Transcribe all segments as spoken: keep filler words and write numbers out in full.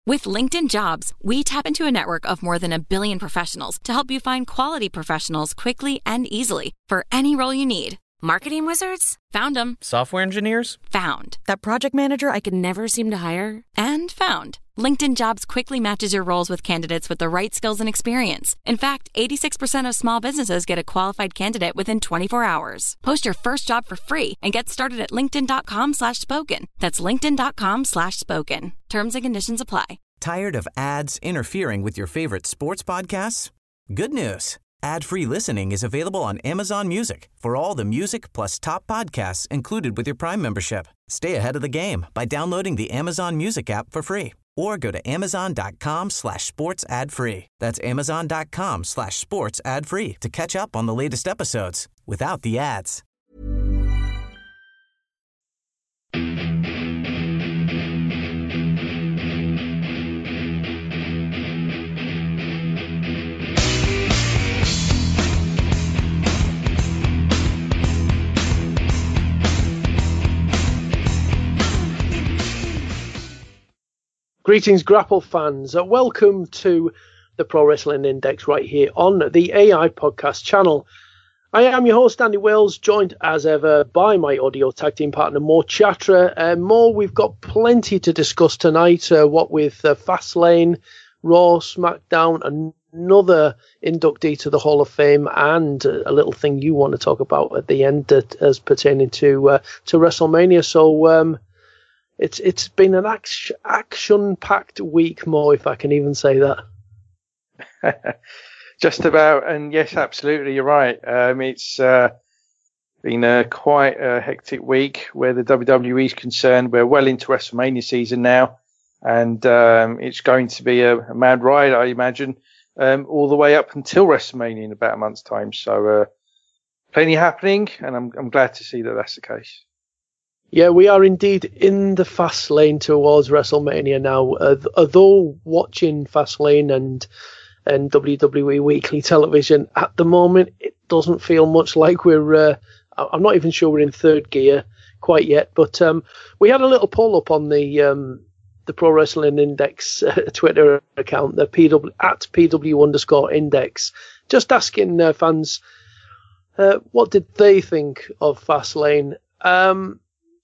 With LinkedIn Jobs, we tap into a network of more than a billion professionals to help you find quality professionals quickly and easily for any role you need. Marketing wizards? Found them. Software engineers? Found. That project manager I could never seem to hire? And found. LinkedIn Jobs quickly matches your roles with candidates with the right skills and experience. In fact, eighty-six percent of small businesses get a qualified candidate within twenty-four hours. Post your first job for free and get started at linkedin.com slash spoken. That's linkedin.com slash spoken. Terms and conditions apply. Tired of ads interfering with your favorite sports podcasts? Good news. Ad-free listening is available on Amazon Music for all the music plus top podcasts included with your Prime membership. Stay ahead of the game by downloading the Amazon Music app for free or go to amazon.com slash sports ad free. That's amazon.com slash sports ad free to catch up on the latest episodes without the ads. Greetings, Grapple fans. Uh, welcome to the Pro Wrestling Index right here on the A I Podcast channel. I am your host, Andy Wales, joined as ever by my audio tag team partner, Mo Chatra. Uh, Mo, we've got plenty to discuss tonight, uh, what with uh, Fastlane, Raw, SmackDown, another inductee to the Hall of Fame, and a little thing you want to talk about at the end uh, as pertaining to uh, to WrestleMania. So, um, It's it's been an action packed week, Mo, if I can even say that. Just about, and yes, absolutely, you're right. Um, it's uh, been a quite a hectic week where the W W E is concerned. We're well into WrestleMania season now, and um, it's going to be a, a mad ride, I imagine, um, all the way up until WrestleMania in about a month's time. So, uh, plenty happening, and I'm I'm glad to see that that's the case. Yeah, we are indeed in the fast lane towards WrestleMania now. Uh, although watching Fastlane and and W W E Weekly Television at the moment, it doesn't feel much like we're. Uh, I'm not even sure we're in third gear quite yet. But um, we had a little poll up on the um, the Pro Wrestling Index uh, Twitter account, the P W at P W underscore Index, just asking uh, fans uh, what did they think of Fastlane. Um,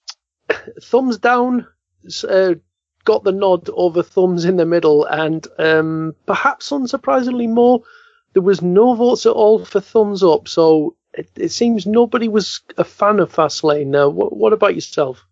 Thumbs down uh, got the nod over thumbs in the middle, and um, perhaps unsurprisingly more, there was no votes at all for thumbs up. So it, it seems nobody was a fan of Fastlane. Now, what, what about yourself?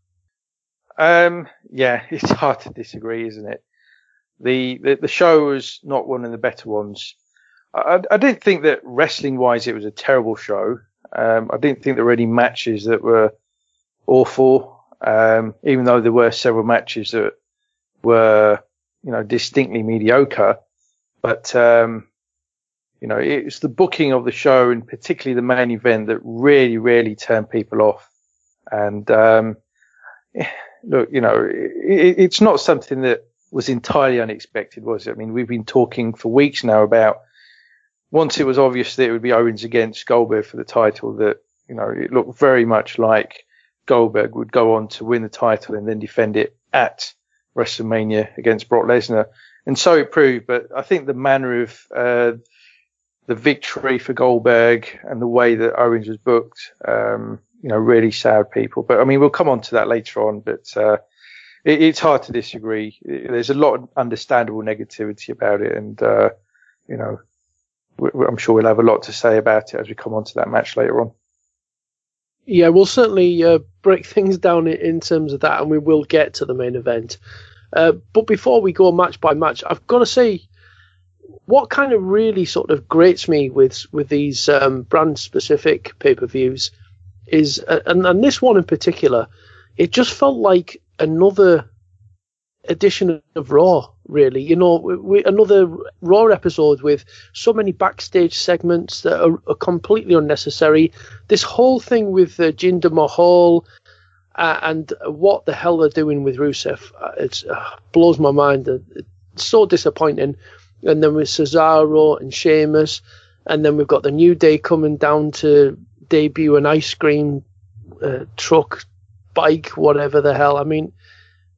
Um, yeah, it's hard to disagree, isn't it? The the, the show was not one of the better ones. I, I didn't think that wrestling-wise it was a terrible show. Um, I didn't think there were any matches that were awful. Um, even though there were several matches that were, you know, distinctly mediocre, but, um, you know, it's the booking of the show and particularly the main event that really, really turned people off. And, um, look, you know, it, it's not something that was entirely unexpected, was it? I mean, we've been talking for weeks now about once it was obvious that it would be Owens against Goldberg for the title, that, you know, it looked very much like Goldberg would go on to win the title and then defend it at WrestleMania against Brock Lesnar. And so it proved, but I think the manner of uh, the victory for Goldberg and the way that Owens was booked, um, you know, really soured people. But I mean, we'll come on to that later on, but uh, it, it's hard to disagree. There's a lot of understandable negativity about it. And, uh, you know, I'm sure we'll have a lot to say about it as we come on to that match later on. Yeah, we'll certainly uh, break things down in terms of that, and we will get to the main event. Uh, but before we go match by match, I've got to say, what kind of really sort of grates me with with these um, brand-specific pay-per-views is, uh, and, and this one in particular, it just felt like another edition of Raw, really. You know, we, another Raw episode with so many backstage segments that are, are completely unnecessary. This whole thing with uh, Jinder Mahal uh, and what the hell they're doing with Rusev, uh, it uh, blows my mind. It's so disappointing. And then with Cesaro and Sheamus, and then we've got the New Day coming down to debut an ice cream uh, truck, bike, whatever the hell. I mean,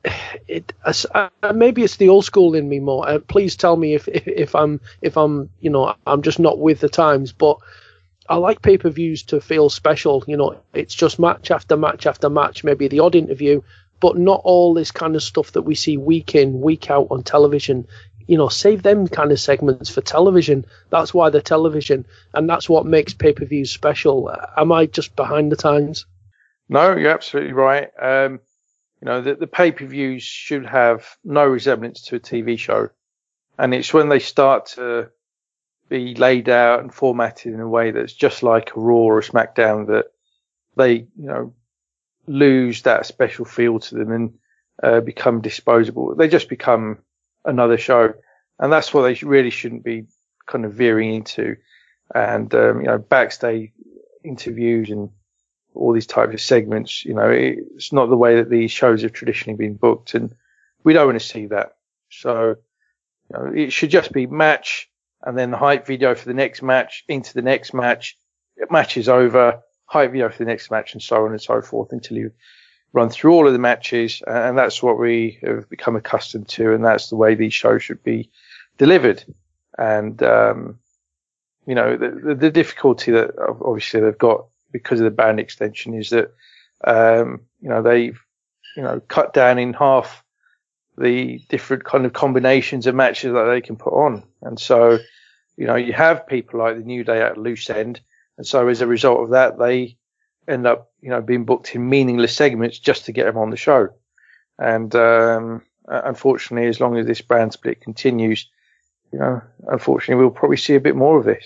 it uh, maybe it's the old school in me more. Uh, please tell me if, if if I'm if I'm you know I'm just not with the times, but I like pay-per-views to feel special. You know, it's just match after match after match, maybe the odd interview, but not all this kind of stuff that we see week in, week out on television. You know, save them kind of segments for television. That's why they're television, and that's what makes pay-per-views special. Am I just behind the times? No, you're absolutely right. Um, you know, the, the pay-per-views should have no resemblance to a T V show, and it's when they start to be laid out and formatted in a way that's just like a Raw or a SmackDown that they, you know, lose that special feel to them and uh, become disposable. They just become another show, and that's what they really shouldn't be kind of veering into. And um, you know, backstage interviews and all these types of segments, you know, it's not the way that these shows have traditionally been booked, and we don't want to see that. So, you know, it should just be match and then the hype video for the next match into the next match. Match is over, hype video for the next match, and so on and so forth until you run through all of the matches. And that's what we have become accustomed to, and that's the way these shows should be delivered. And, um, you know, the, the, the difficulty that obviously they've got because of the band extension is that, um, you know, they've, you know, cut down in half the different kind of combinations of matches that they can put on. And so, you know, you have people like the New Day at loose end. And so as a result of that, they end up, you know, being booked in meaningless segments just to get them on the show. And, um, unfortunately, as long as this brand split continues, you know, unfortunately, we'll probably see a bit more of this.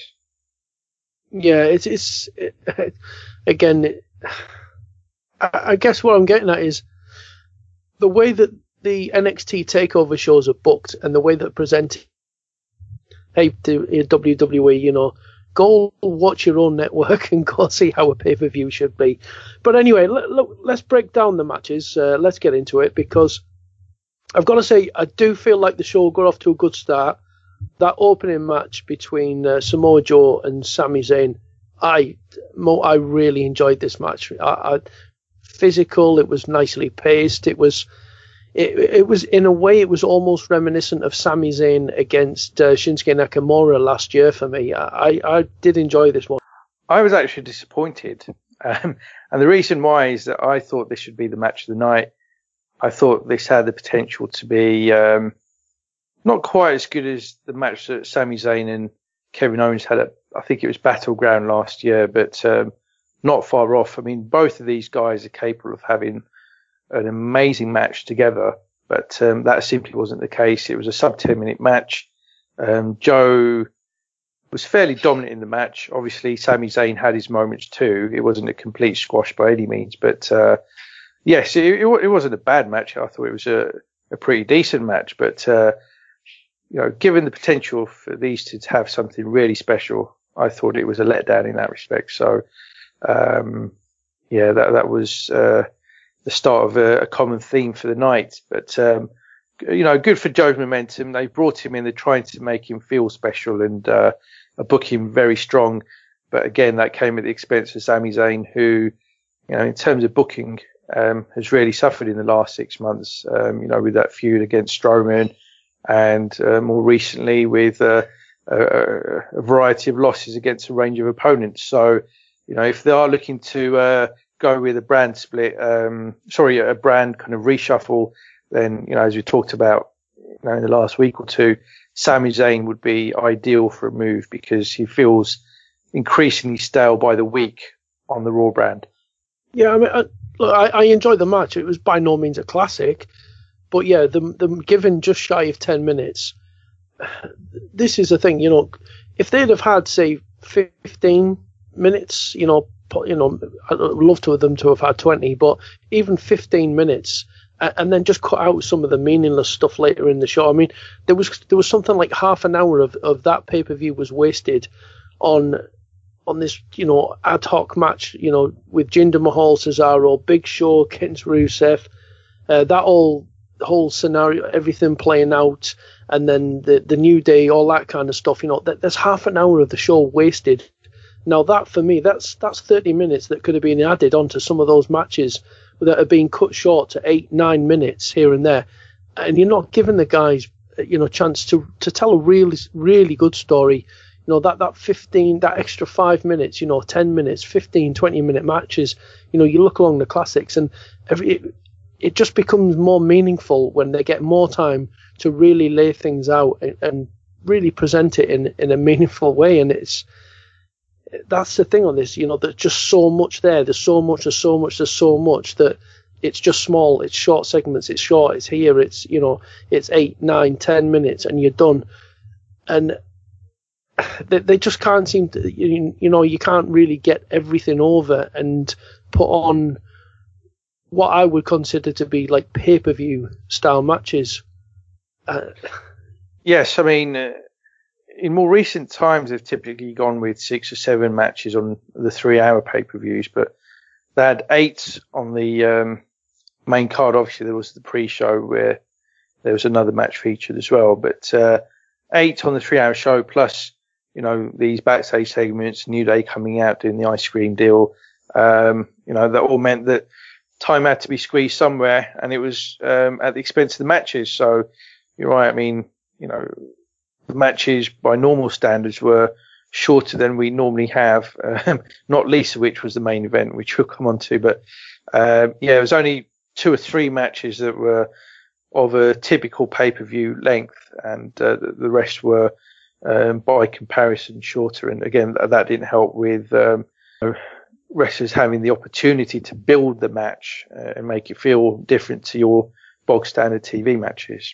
Yeah, it's, it's, it, again, it, I, I guess what I'm getting at is the way that the N X T takeover shows are booked and the way that presented, hey, to W W E, you know, go watch your own network and go see how a pay-per-view should be. But anyway, let, let, let's break down the matches. Uh, let's get into it, because I've got to say, I do feel like the show got off to a good start. That opening match between uh, Samoa Joe and Sami Zayn, I, Mo, I really enjoyed this match. I, I, physical, it was nicely paced. It was, it, it was in a way, it was almost reminiscent of Sami Zayn against uh, Shinsuke Nakamura last year for me. I, I did enjoy this one. I was actually disappointed, um, and the reason why is that I thought this should be the match of the night. I thought this had the potential to be um, not quite as good as the match that Sami Zayn and Kevin Owens had at, I think it was Battleground last year, but um, not far off. I mean, both of these guys are capable of having an amazing match together, but um, that simply wasn't the case. It was a sub ten minute match. Um, Joe was fairly dominant in the match. Obviously, Sami Zayn had his moments too. It wasn't a complete squash by any means, but uh, yes, it, it, it wasn't a bad match. I thought it was a, a pretty decent match, but uh, you know, given the potential for these to have something really special, I thought it was a letdown in that respect. So, um, yeah, that that was uh, the start of a, a common theme for the night. But um, you know, good for Joe's momentum. They brought him in. They're trying to make him feel special and uh, book him very strong. But again, that came at the expense of Sami Zayn, who, you know, in terms of booking, um, has really suffered in the last six months. Um, you know, with that feud against Strowman, and uh, more recently with uh, a, a variety of losses against a range of opponents. So, you know, if they are looking to uh, go with a brand split, um, sorry, a brand kind of reshuffle, then, you know, as we talked about, you know, in the last week or two, Sami Zayn would be ideal for a move because he feels increasingly stale by the week on the Raw brand. Yeah, I mean, I, look, I, I enjoyed the match. It was by no means a classic. But yeah, them, them given just shy of ten minutes, this is the thing, you know, if they'd have had, say, fifteen minutes, you know, you know, I'd love to have them to have had twenty, but even fifteen minutes, and then just cut out some of the meaningless stuff later in the show. I mean, there was there was something like half an hour of, of that pay-per-view was wasted on on this, you know, ad hoc match, you know, with Jinder Mahal, Cesaro, Big Show, Kent Rusev, uh, that all whole scenario, everything playing out, and then the the New Day, all that kind of stuff. You know, that there's half an hour of the show wasted. Now that for me, that's that's thirty minutes that could have been added onto some of those matches that are being cut short to eight, nine minutes here and there, and you're not giving the guys, you know, chance to to tell a really, really good story. You know, that, that fifteen, that extra five minutes, you know, ten minutes, fifteen, twenty minute matches, you know, you look along the classics and every, it, it just becomes more meaningful when they get more time to really lay things out and, and really present it in, in a meaningful way. And it's, that's the thing on this, you know, there's just so much there. There's so much, there's so much, there's so much that it's just small, it's short segments, it's short, it's here, it's, you know, it's eight, nine, ten minutes and you're done. And they, they just can't seem to, you, you know, you can't really get everything over and put on what I would consider to be like pay-per-view style matches. Uh, yes, I mean, uh, in more recent times, they've typically gone with six or seven matches on the three-hour pay-per-views, but they had eight on the um, main card. Obviously, there was the pre-show where there was another match featured as well, but uh, eight on the three-hour show, plus, you know, these backstage segments, New Day coming out doing the ice cream deal, um, you know, that all meant that time had to be squeezed somewhere, and it was um, at the expense of the matches. So you're right. I mean, you know, the matches by normal standards were shorter than we normally have, um, not least of which was the main event, which we'll come on to. But uh, yeah, it was only two or three matches that were of a typical pay-per-view length, and uh, the, the rest were um, by comparison shorter. And again, that didn't help with um, wrestlers having the opportunity to build the match uh, and make it feel different to your bog standard T V matches.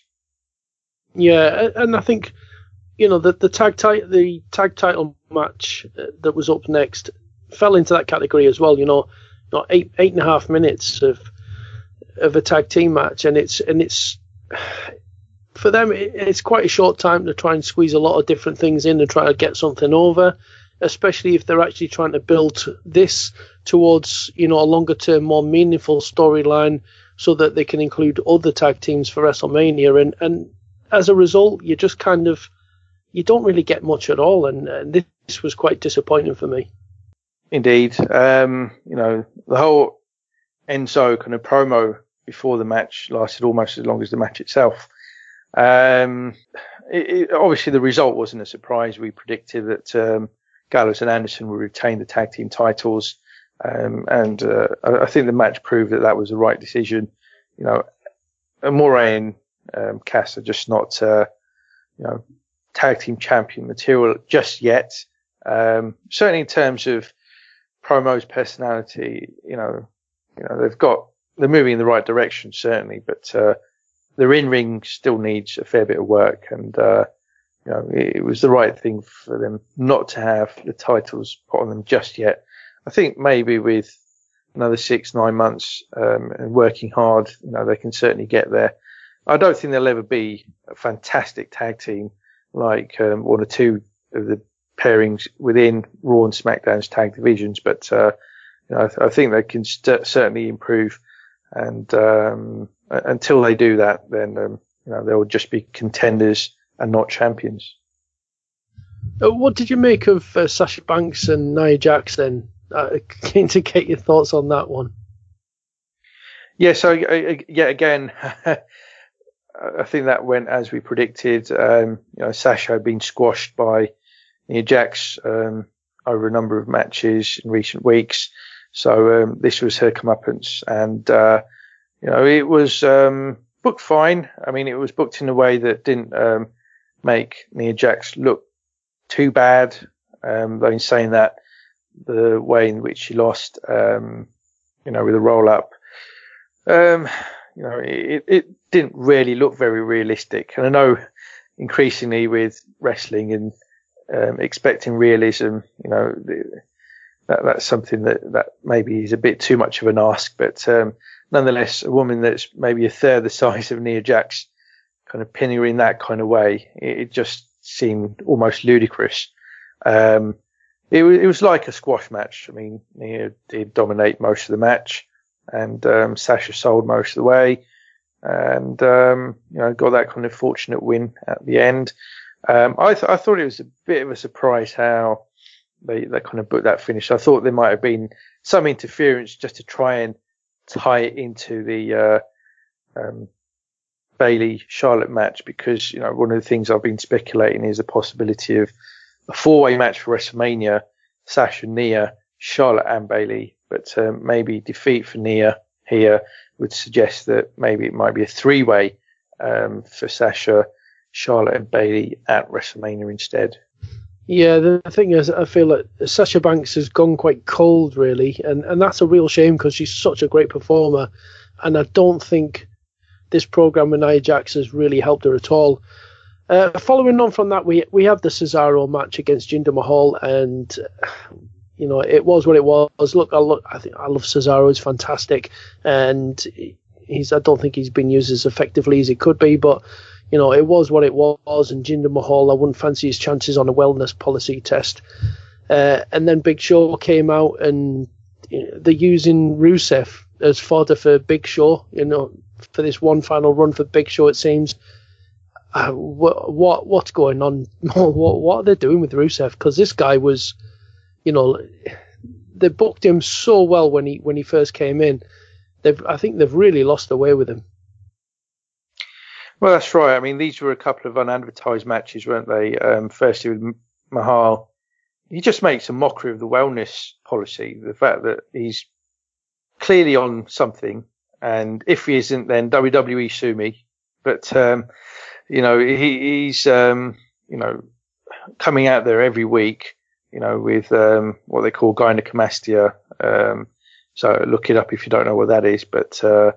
Yeah, and I think, you know, the the tag title the tag title match that was up next fell into that category as well. You know, you know eight eight and a half minutes of of a tag team match, and it's and it's for them it, it's quite a short time to try and squeeze a lot of different things in and try to get something over, especially if they're actually trying to build this towards, you know, a longer term, more meaningful storyline, so that they can include other tag teams for WrestleMania. And and as a result, you just kind of you don't really get much at all, and, and this was quite disappointing for me. Indeed, um, you know, the whole Enzo kind of promo before the match lasted almost as long as the match itself. Um, it, it, obviously, the result wasn't a surprise. We predicted that um, Gallows and Anderson would retain the tag team titles, um, and uh, I, I think the match proved that that was the right decision. You know, Amore and um, Cass are just not, uh, you know, tag team champion material just yet. Um, certainly in terms of promos, personality, you know, you know they've got they're moving in the right direction certainly, but uh, their in-ring still needs a fair bit of work, and uh, you know it, it was the right thing for them not to have the titles put on them just yet. I think maybe with another six, nine months um, and working hard, you know, they can certainly get there. I don't think they'll ever be a fantastic tag team like um, one or two of the pairings within Raw and SmackDown's tag divisions, but uh, you know, I, th- I think they can st- certainly improve. And um, until they do that, then um, you know they'll just be contenders and not champions. Uh, what did you make of uh, Sasha Banks and Nia Jax then? Uh, keen to get your thoughts on that one. Yeah, so uh, yeah, again, I think that went as we predicted. Um, you know, Sasha had been squashed by Nia Jax um, over a number of matches in recent weeks, so um, this was her comeuppance, and uh, you know, it was um, booked fine. I mean, it was booked in a way that didn't um, make Nia Jax look too bad. Um, though in saying that, the way in which she lost, um, you know, with a roll up, um, you know, it, it didn't really look very realistic. And I know increasingly with wrestling and um, expecting realism, you know, that, that's something that, that maybe is a bit too much of an ask. But um, nonetheless, a woman that's maybe a third the size of Nia Jax, kind of pinning her in that kind of way, it, it just seemed almost ludicrous. Um, It was, it was like a squash match. I mean, Nia did dominate most of the match, and um, Sasha sold most of the way, and um, you know, got that kind of fortunate win at the end. Um, I, th- I thought it was a bit of a surprise how they, they kind of booked that finish. I thought there might have been some interference just to try and tie it into the uh, um, Bayley Charlotte match, because you know one of the things I've been speculating is the possibility of a four-way match for WrestleMania: Sasha, Nia, Charlotte, and Bayley. But um, maybe defeat for Nia here would suggest that maybe it might be a three-way um, for Sasha, Charlotte, and Bayley at WrestleMania instead. Yeah, the thing is, I feel like Sasha Banks has gone quite cold, really, and, and that's a real shame because she's such a great performer, and I don't think this program with Nia Jax has really helped her at all. Uh, following on from that, we we have the Cesaro match against Jinder Mahal, and you know it was what it was. Look, I look, I think I love Cesaro; he's fantastic, and he's I don't think he's been used as effectively as he could be, but. You know, it was what it was, and Jinder Mahal, I wouldn't fancy his chances on a wellness policy test. Uh, and then Big Show came out, and you know, they're using Rusev as fodder for Big Show, you know, for this one final run for Big Show, it seems. Uh, what, what What's going on? what, what are they doing with Rusev? Because this guy was, you know, they booked him so well when he when he first came in. They've, I think they've really lost their way with him. Well, that's right. I mean, these were a couple of unadvertised matches, weren't they? Um, firstly with Mahal. He just makes a mockery of the wellness policy, the fact that he's clearly on something, and if he isn't, then W W E sue me. But, um, you know, he, he's, um, you know, coming out there every week, you know, with um, what they call gynecomastia. Um, so look it up if you don't know what that is. But, uh,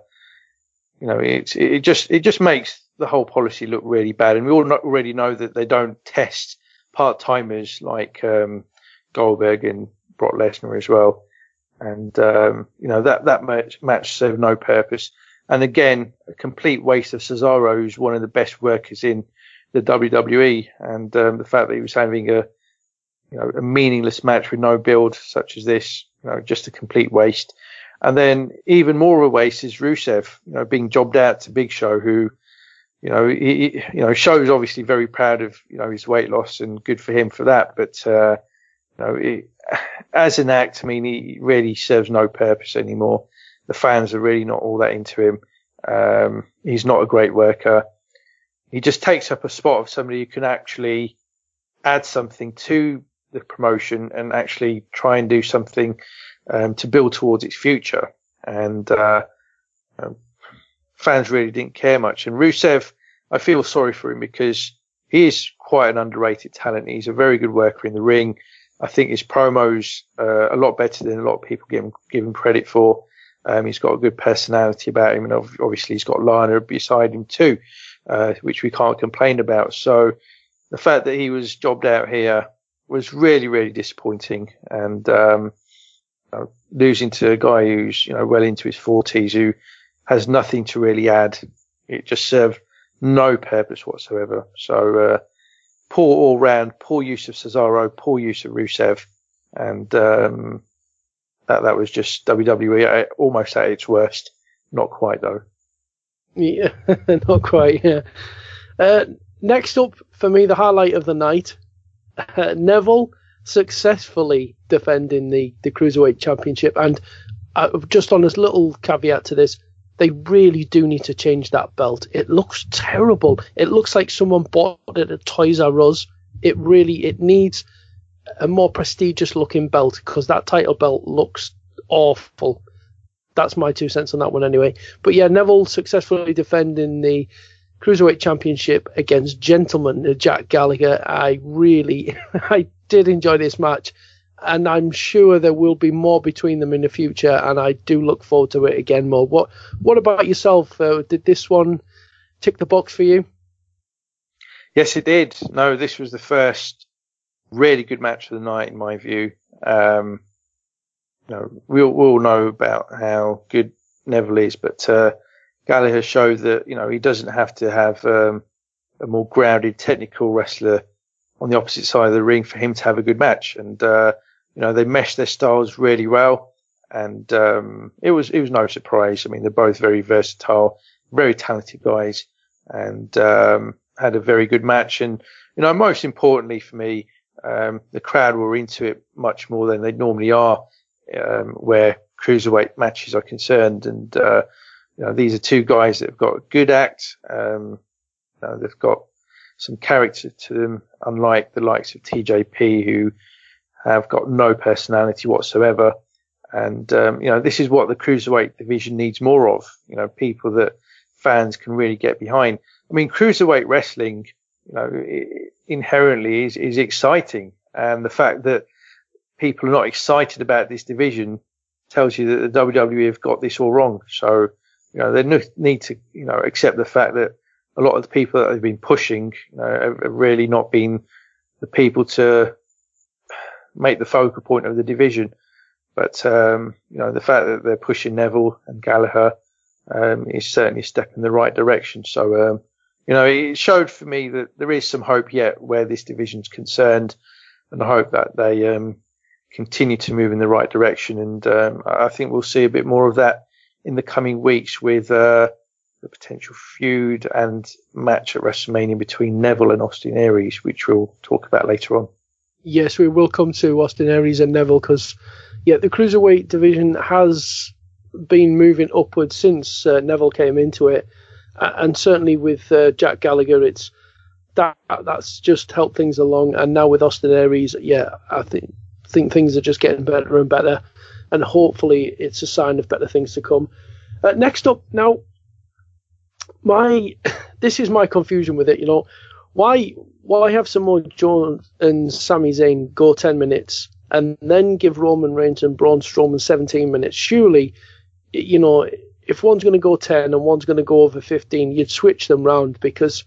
you know, it's, it just it just makes the whole policy look really bad, and we all not already know that they don't test part-timers like um, Goldberg and Brock Lesnar as well, and um, you know that that match, match served no purpose. And again, a complete waste of Cesaro, who's one of the best workers in the W W E, and um, the fact that he was having a you know a meaningless match with no build such as this, you know, just a complete waste. And then even more of a waste is Rusev, you know, being jobbed out to Big Show, who. You know, he, you know, Show's obviously very proud of, you know, his weight loss, and good for him for that. But, uh, you know, it, as an act, I mean, he really serves no purpose anymore. The fans are really not all that into him. Um, he's not a great worker. He just takes up a spot of somebody who can actually add something to the promotion and actually try and do something, um, to build towards its future. And, uh, you know, fans really didn't care much. And Rusev, I feel sorry for him because he is quite an underrated talent. He's a very good worker in the ring. I think his promos are a lot better than a lot of people give him, give him credit for. Um, he's got a good personality about him, and obviously he's got Lana beside him too, uh, which we can't complain about. So the fact that he was jobbed out here was really, really disappointing. And um, you know, losing to a guy who's you know well into his forties, who has nothing to really add. It just served no purpose whatsoever. So, uh, poor all round, poor use of Cesaro, poor use of Rusev. And, um, that, that was just W W E almost at its worst. Not quite though. Yeah, not quite, yeah. Uh, next up for me, the highlight of the night, uh, Neville successfully defending the, the Cruiserweight Championship. And uh, just on this little caveat to this, they really do need to change that belt. It looks terrible. It looks like someone bought it at Toys R Us. It really, it needs a more prestigious looking belt, because that title belt looks awful. That's my two cents on that one anyway. But yeah, Neville successfully defending the Cruiserweight Championship against Gentleman Jack Gallagher. I really, I did enjoy this match. And I'm sure there will be more between them in the future, and I do look forward to it again more. What What about yourself? Uh, did this one tick the box for you? Yes, it did. No, this was the first really good match of the night, in my view. Um, you know, we all, we all know about how good Neville is, but uh, Gallagher showed that you know he doesn't have to have um, a more grounded technical wrestler on the opposite side of the ring for him to have a good match. And uh, you know, they meshed their styles really well, and um, it was it was no surprise. I mean, they're both very versatile, very talented guys, and um, had a very good match. And you know, most importantly for me, um, the crowd were into it much more than they normally are, um, where cruiserweight matches are concerned. And, uh, you know, these are two guys that have got a good act. Um, you know, they've got some character to them, unlike the likes of T J P, who have got no personality whatsoever. And, um, you know, this is what the cruiserweight division needs more of, you know, people that fans can really get behind. I mean, cruiserweight wrestling, you know, inherently is, is exciting. And the fact that people are not excited about this division tells you that the W W E have got this all wrong. So, you know, they need to, you know, accept the fact that a lot of the people that have been pushing, you know, have, have really not been the people to make the focal point of the division. But, um, you know, the fact that they're pushing Neville and Gallagher, um, is certainly a step in the right direction. So, um, you know, it showed for me that there is some hope yet where this division's concerned. And I hope that they, um, continue to move in the right direction. And, um, I think we'll see a bit more of that in the coming weeks with, uh, the potential feud and match at WrestleMania between Neville and Austin Aries, which we'll talk about later on. Yes, we will come to Austin Aries and Neville because, yeah, the cruiserweight division has been moving upwards since uh, Neville came into it, uh, and certainly with uh, Jack Gallagher, it's that that's just helped things along. And now with Austin Aries, yeah, I think think things are just getting better and better, and hopefully it's a sign of better things to come. Uh, next up, now, my this is my confusion with it. You know, why why have Samoa Joe and Sami Zayn go ten minutes? And then give Roman Reigns and Braun Strowman seventeen minutes. Surely, you know, if one's going to go ten and one's going to go over fifteen, you'd switch them round, because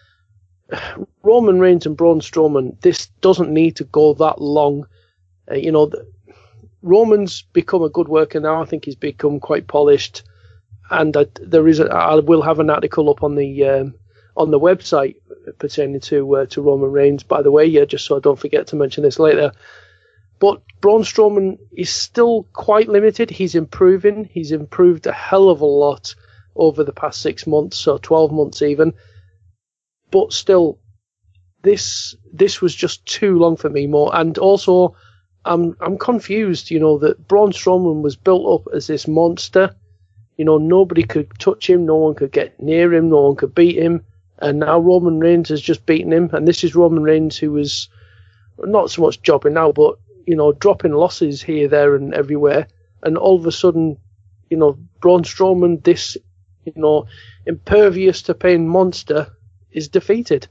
Roman Reigns and Braun Strowman, this doesn't need to go that long. Uh, you know, the, Roman's become a good worker now. I think he's become quite polished. And I, there is, a, I will have an article up on the um, on the website pertaining to uh, to Roman Reigns, by the way, yeah, just so I don't forget to mention this later. But Braun Strowman is still quite limited. He's improving. He's improved a hell of a lot over the past six months, or twelve months even. But still, this this was just too long for me. More, and also, I'm I'm confused. You know, that Braun Strowman was built up as this monster. You know, nobody could touch him. No one could get near him. No one could beat him. And now Roman Reigns has just beaten him. And this is Roman Reigns, who was not so much jobbing now, but, you know, dropping losses here, there, and everywhere. And all of a sudden, you know, Braun Strowman, this, you know, impervious to pain monster, is defeated.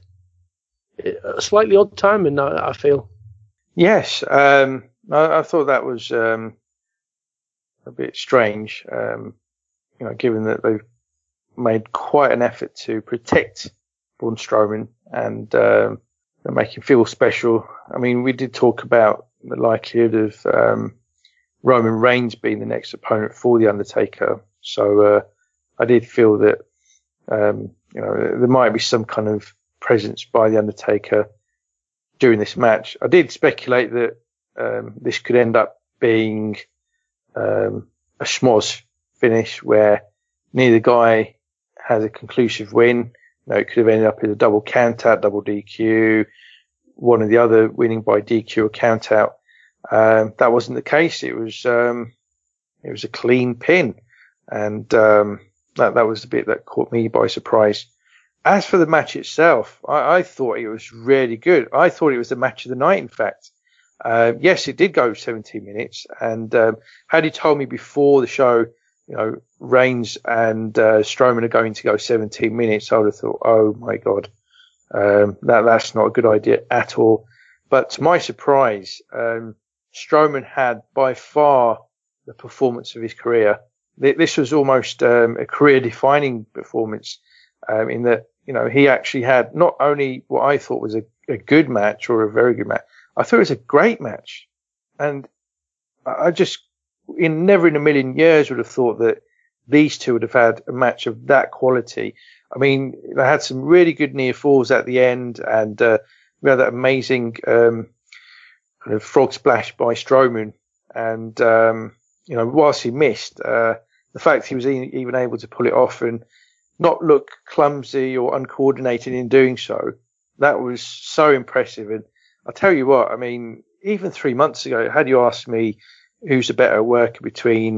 A slightly odd timing, I, I feel. Yes, um, I, I thought that was um, a bit strange. Um, you know, given that they've made quite an effort to protect Braun Strowman and um, make him feel special. I mean, we did talk about the likelihood of um, Roman Reigns being the next opponent for The Undertaker. So uh, I did feel that, um, you know, there might be some kind of presence by The Undertaker during this match. I did speculate that um, this could end up being um, a schmoz finish where neither guy has a conclusive win. You know, it could have ended up in a double count out, double D Q, one or the other winning by D Q or count out. Um, that wasn't the case. It was, um, it was a clean pin. And, um, that, that was the bit that caught me by surprise. As for the match itself, I, I thought it was really good. I thought it was the match of the night, in fact. Uh, yes, it did go seventeen minutes. And, um, had you told me before the show, you know, Reigns and, uh, Strowman are going to go seventeen minutes, I would have thought, oh my God, um, that, that's not a good idea at all. But to my surprise, um, Strowman had by far the performance of his career. This was almost, um, a career defining performance, um, in that, you know, he actually had not only what I thought was a, a good match or a very good match, I thought it was a great match. And I just, in never in a million years would have thought that these two would have had a match of that quality. I mean, they had some really good near falls at the end, and uh, we had that amazing um, kind of frog splash by Strowman. And, um, you know, whilst he missed, uh, the fact he was even able to pull it off and not look clumsy or uncoordinated in doing so, that was so impressive. And I'll tell you what, I mean, even three months ago, had you asked me who's a better worker between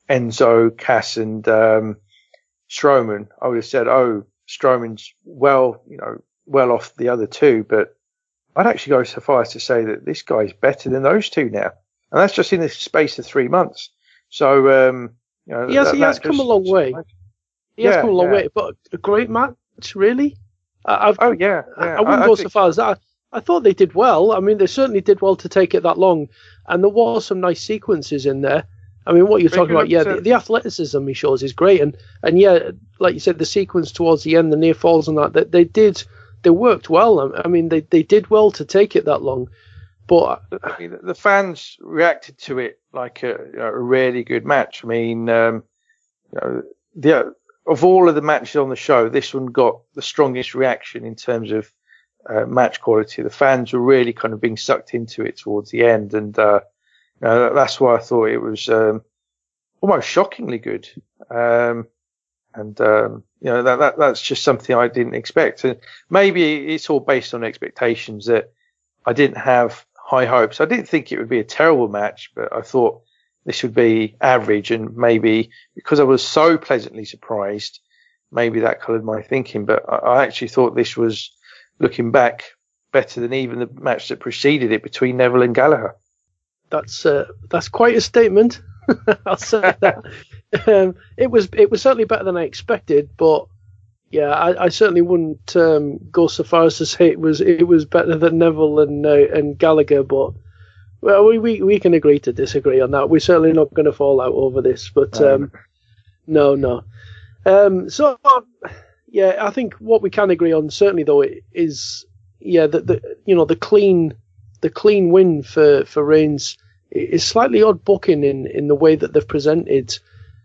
Enzo, Cass, and um, Strowman, I would have said, oh, Strowman's well, you know, well off the other two, but I'd actually go so far as to say that this guy's better than those two now, and that's just in the space of three months. So, um, you know, he has, that, he has that come just, a long way. He yeah, has come a long yeah. way, but a great match, really. I've, oh yeah, yeah. I, I wouldn't I, go I so think, far as that. I thought they did well. I mean, they certainly did well to take it that long, and there was some nice sequences in there. I mean, what you're talking about, yeah, the, the athleticism he shows is great, and and yeah, like you said, the sequence towards the end, the near falls and that, they, they did, they worked well. I mean, they, they did well to take it that long, but I mean, the fans reacted to it like a, a really good match. I mean, um, you know, the of all of the matches on the show, this one got the strongest reaction in terms of uh, match quality. The fans were really kind of being sucked into it towards the end, and uh, you know, that's why I thought it was um, almost shockingly good. Um, and um, you know, that, that that's just something I didn't expect. And maybe it's all based on expectations that I didn't have high hopes. I didn't think it would be a terrible match, but I thought this would be average, and maybe because I was so pleasantly surprised, maybe that coloured my thinking. But I, I actually thought this was, looking back, better than even the match that preceded it between Neville and Gallagher. That's uh, that's quite a statement. I'll say that. um, it was it was certainly better than I expected, but yeah, I, I certainly wouldn't um, go so far as to say it was it was better than Neville and uh, and Gallagher. But well, we, we we can agree to disagree on that. We're certainly not going to fall out over this. But um, no, no. Um, so yeah, I think what we can agree on certainly though is yeah that the you know the clean the clean win for for Reigns is slightly odd booking in in the way that they've presented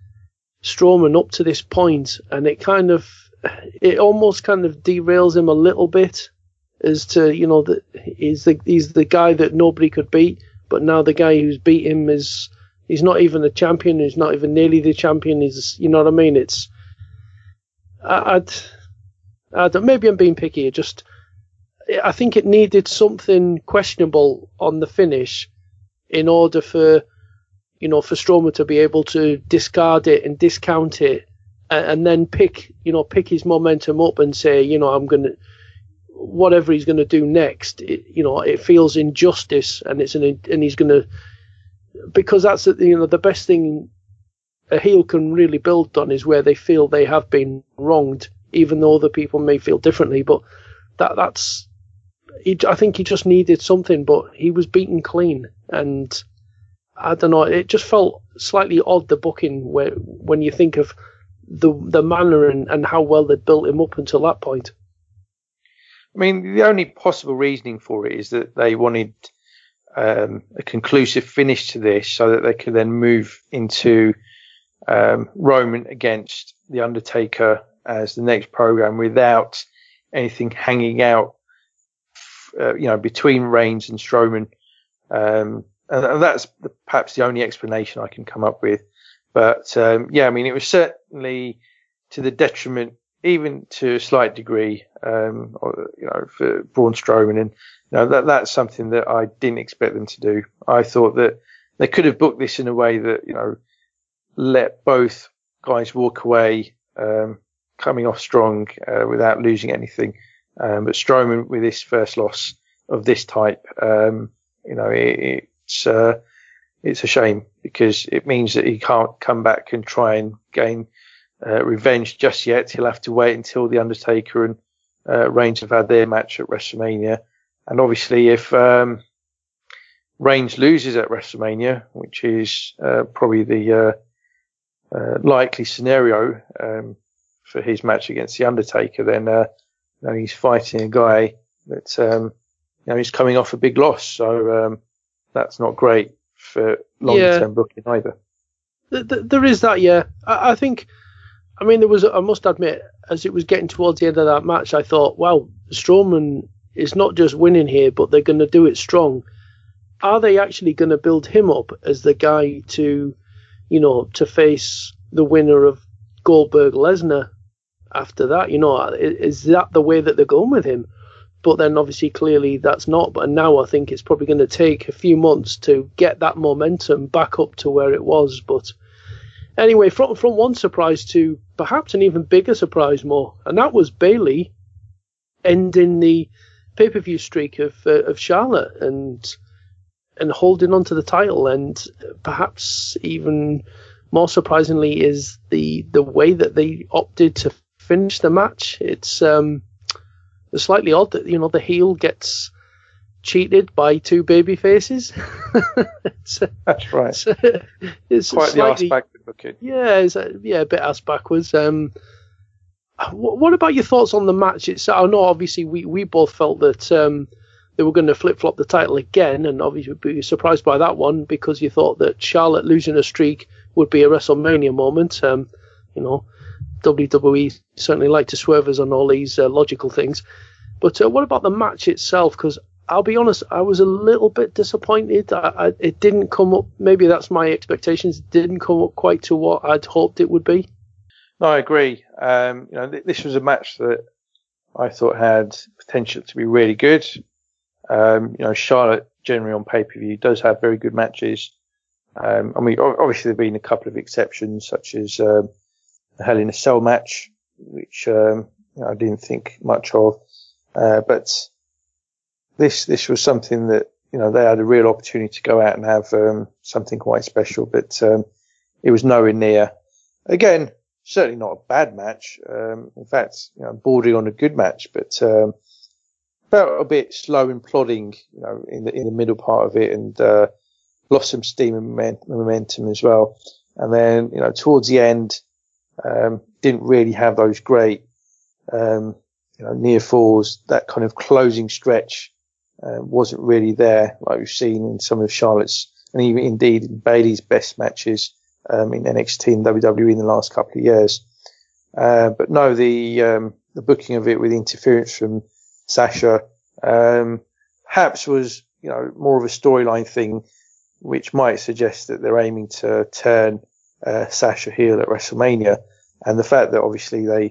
Strowman up to this point, and it kind of it almost kind of derails him a little bit as to, you know, that he's the he's the guy that nobody could beat, but now the guy who's beat him is he's not even a champion, he's not even nearly the champion. He's, you know what I mean? It's I, I'd I don't, maybe I'm being picky. It just I think it needed something questionable on the finish in order for, you know, for Strowman to be able to discard it and discount it, and, and then pick, you know, pick his momentum up and say, you know, I'm gonna, whatever he's gonna do next, it, you know, it feels injustice, and it's an, and he's gonna, because that's, you know, the best thing a heel can really build on is where they feel they have been wronged, even though other people may feel differently. But that that's, he, I think he just needed something, but he was beaten clean. And I don't know, it just felt slightly odd, the booking, where when you think of the the manner and, and how well they'd built him up until that point. I mean, the only possible reasoning for it is that they wanted um, a conclusive finish to this so that they could then move into um, Roman against The Undertaker as the next program without anything hanging out, uh, you know, between Reigns and Strowman. Um, and that's the, perhaps the only explanation I can come up with. But, um, yeah, I mean, it was certainly to the detriment, even to a slight degree, um, or, you know, for Braun Strowman. And, you know, that, that's something that I didn't expect them to do. I thought that they could have booked this in a way that, you know, let both guys walk away, um, coming off strong, uh, without losing anything. Um, but Strowman, with his first loss of this type, um, you know, it, it's, uh, it's a shame because it means that he can't come back and try and gain, uh, revenge just yet. He'll have to wait until The Undertaker and, uh, Reigns have had their match at WrestleMania. And obviously if, um, Reigns loses at WrestleMania, which is, uh, probably the, uh, uh, likely scenario, um, for his match against The Undertaker, then, uh, you know, he's fighting a guy that, um, you know, he's coming off a big loss. So, um, that's not great for longer term yeah. booking either. There is that, yeah. I think, I mean, there was, I must admit, as it was getting towards the end of that match, I thought, wow, Strowman is not just winning here, but they're going to do it strong. Are they actually going to build him up as the guy to, you know, to face the winner of Goldberg Lesnar after that? You know, is that the way that they're going with him? But then obviously clearly that's not. But now I think it's probably going to take a few months to get that momentum back up to where it was. But Anyway, from from one surprise to perhaps an even bigger surprise more, and that was Bayley ending the pay-per-view streak of uh, of Charlotte and and holding on to the title, and perhaps even more surprisingly is the the way that they opted to finish the match. It's um it's slightly odd that, you know, the heel gets cheated by two baby faces. it's, That's right. It's, it's quite slightly, the ass backward looking. Yeah, it's a, yeah, a bit ass backwards. Um, what, what about your thoughts on the match itself? I know obviously we, we both felt that um, they were going to flip flop the title again, and obviously we were surprised by that one because you thought that Charlotte losing a streak would be a WrestleMania moment. Um, you know, W W E certainly like to swerve us on all these uh, logical things. But uh, what about the match itself? Because I'll be honest, I was a little bit disappointed. I, I, it didn't come up, maybe that's my expectations, it didn't come up quite to what I'd hoped it would be. No, I agree. Um, you know, th- this was a match that I thought had potential to be really good. Um, you know, Charlotte generally on pay-per-view does have very good matches. Um, I mean, obviously there have been a couple of exceptions, such as um, the Hell in a Cell match, which um, you know, I didn't think much of. Uh, but this this was something that, you know, they had a real opportunity to go out and have um, something quite special, but um, it was nowhere near. Again, certainly not a bad match. Um, in fact, you know, bordering on a good match, but um, felt a bit slow and plodding, you know, in the in the middle part of it, and uh, lost some steam and momentum as well. And then, you know, towards the end, um, didn't really have those great, um, you know, near falls. That kind of closing stretch uh, wasn't really there, like we've seen in some of Charlotte's, and even indeed in Bayley's best matches um, in N X T and W W E in the last couple of years. Uh, but no, the um, the booking of it with interference from Sasha um, perhaps was, you know, more of a storyline thing, which might suggest that they're aiming to turn uh, Sasha heel at WrestleMania. And the fact that obviously they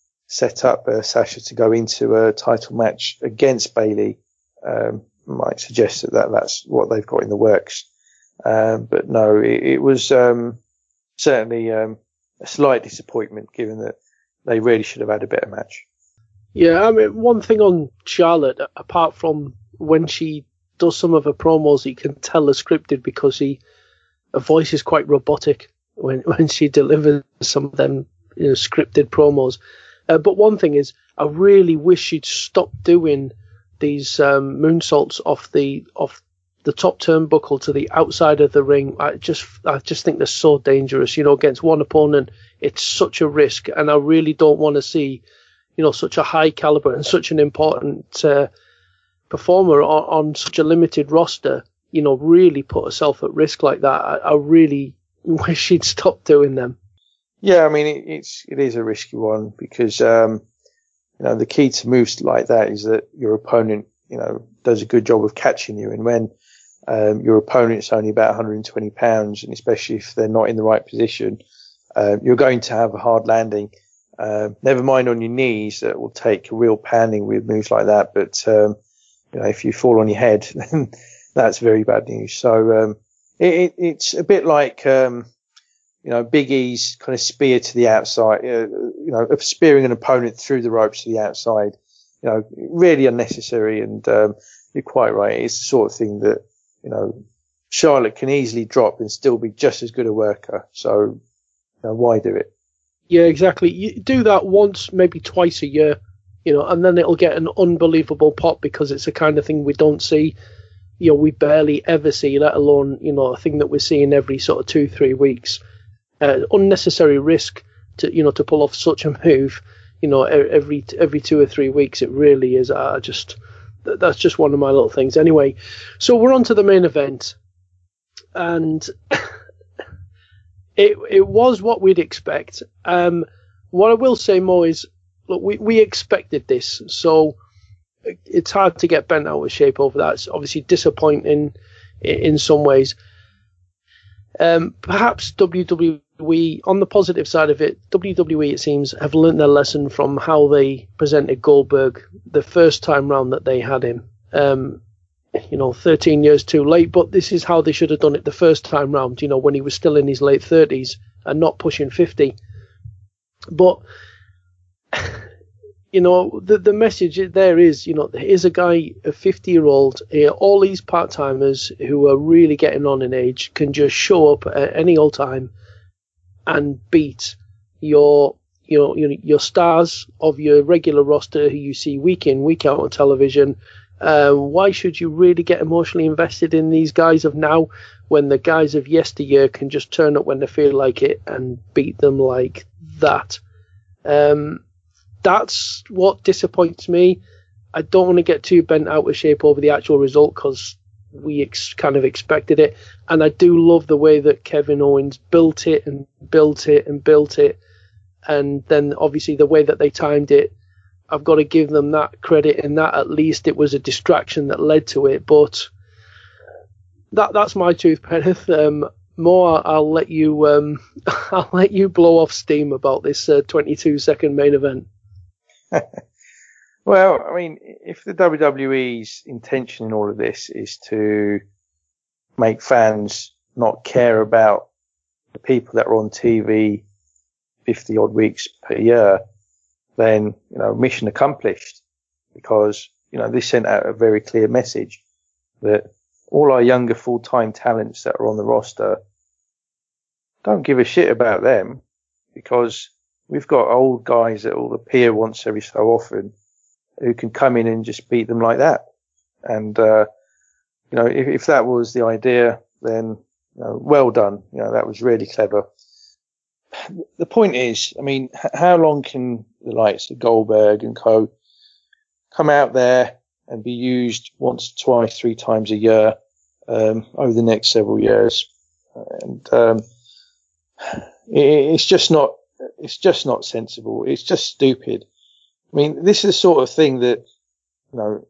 set up uh, Sasha to go into a title match against Bayley um, might suggest that, that that's what they've got in the works. Um, but no, it, it was um, certainly um, a slight disappointment, given that they really should have had a better match. Yeah, I mean, one thing on Charlotte, apart from when she does some of her promos, you can tell are scripted because she, her voice is quite robotic when, when she delivers some of them, you know, scripted promos. Uh, but one thing is, I really wish she'd stop doing these um, moonsaults off the off the top turnbuckle to the outside of the ring. I just I just think they're so dangerous. You know, against one opponent, it's such a risk, and I really don't want to see, you know, such a high caliber and such an important uh, performer on, on such a limited roster, you know, really put herself at risk like that. I, I really wish she'd stop doing them. Yeah, I mean, it, it's it is a risky one because um, you know, the key to moves like that is that your opponent, you know, does a good job of catching you, and when um, your opponent's only about one hundred twenty pounds, and especially if they're not in the right position, uh, you're going to have a hard landing. Uh, never mind on your knees, that will take a real pounding with moves like that. But um, you know, if you fall on your head, then that's very bad news. So um, it, it, it's a bit like um, you know, Big E's kind of spear to the outside. Uh, you know, of spearing an opponent through the ropes to the outside. You know, really unnecessary. And um, you're quite right. It's the sort of thing that, you know, Charlotte can easily drop and still be just as good a worker. So you know, why do it? Yeah, exactly. You do that once, maybe twice a year, you know, and then it'll get an unbelievable pop because it's the kind of thing we don't see, you know, we barely ever see, let alone, you know, a thing that we're seeing every sort of two, three weeks. Uh, unnecessary risk to, you know, to pull off such a move, you know, every every two or three weeks. It really is. I just, that's just one of my little things. Anyway, so we're on to the main event, and It it was what we'd expect. Um, what I will say more is, look, we, we expected this, so it's hard to get bent out of shape over that. It's obviously disappointing in, in some ways. Um, perhaps W W E, on the positive side of it, W W E, it seems, have learnt their lesson from how they presented Goldberg the first time round that they had him. Um, you know, thirteen years too late, but this is how they should have done it the first time round, you know, when he was still in his late thirties and not pushing fifty. But, you know, the the message there is, you know, here's a guy, a fifty-year-old, all these part-timers who are really getting on in age can just show up at any old time and beat your, you know, your, your stars of your regular roster who you see week in, week out on television. Uh, why should you really get emotionally invested in these guys of now when the guys of yesteryear can just turn up when they feel like it and beat them like that? Um, that's what disappoints me. I don't want to get too bent out of shape over the actual result because we ex- kind of expected it. And I do love the way that Kevin Owens built it and built it and built it. And then obviously the way that they timed it, I've got to give them that credit in that at least it was a distraction that led to it. But that that's my truth, Peneth. Um, more, I'll let you um, I'll let you blow off steam about this uh, twenty-two second main event. Well, I mean, if the W W E's intention in all of this is to make fans not care about the people that are on T V fifty odd weeks per year, then, you know, mission accomplished, because, you know, this sent out a very clear message that all our younger full-time talents that are on the roster, don't give a shit about them, because we've got old guys that will appear once every so often who can come in and just beat them like that. And, uh, you know, if, if that was the idea, then, you know, well done. You know, that was really clever. The point is, I mean, how long can the likes of Goldberg and co come out there and be used once, twice, three times a year um, over the next several years? And um, it, it's just not, it's just not sensible. It's just stupid. I mean, this is the sort of thing that, you know,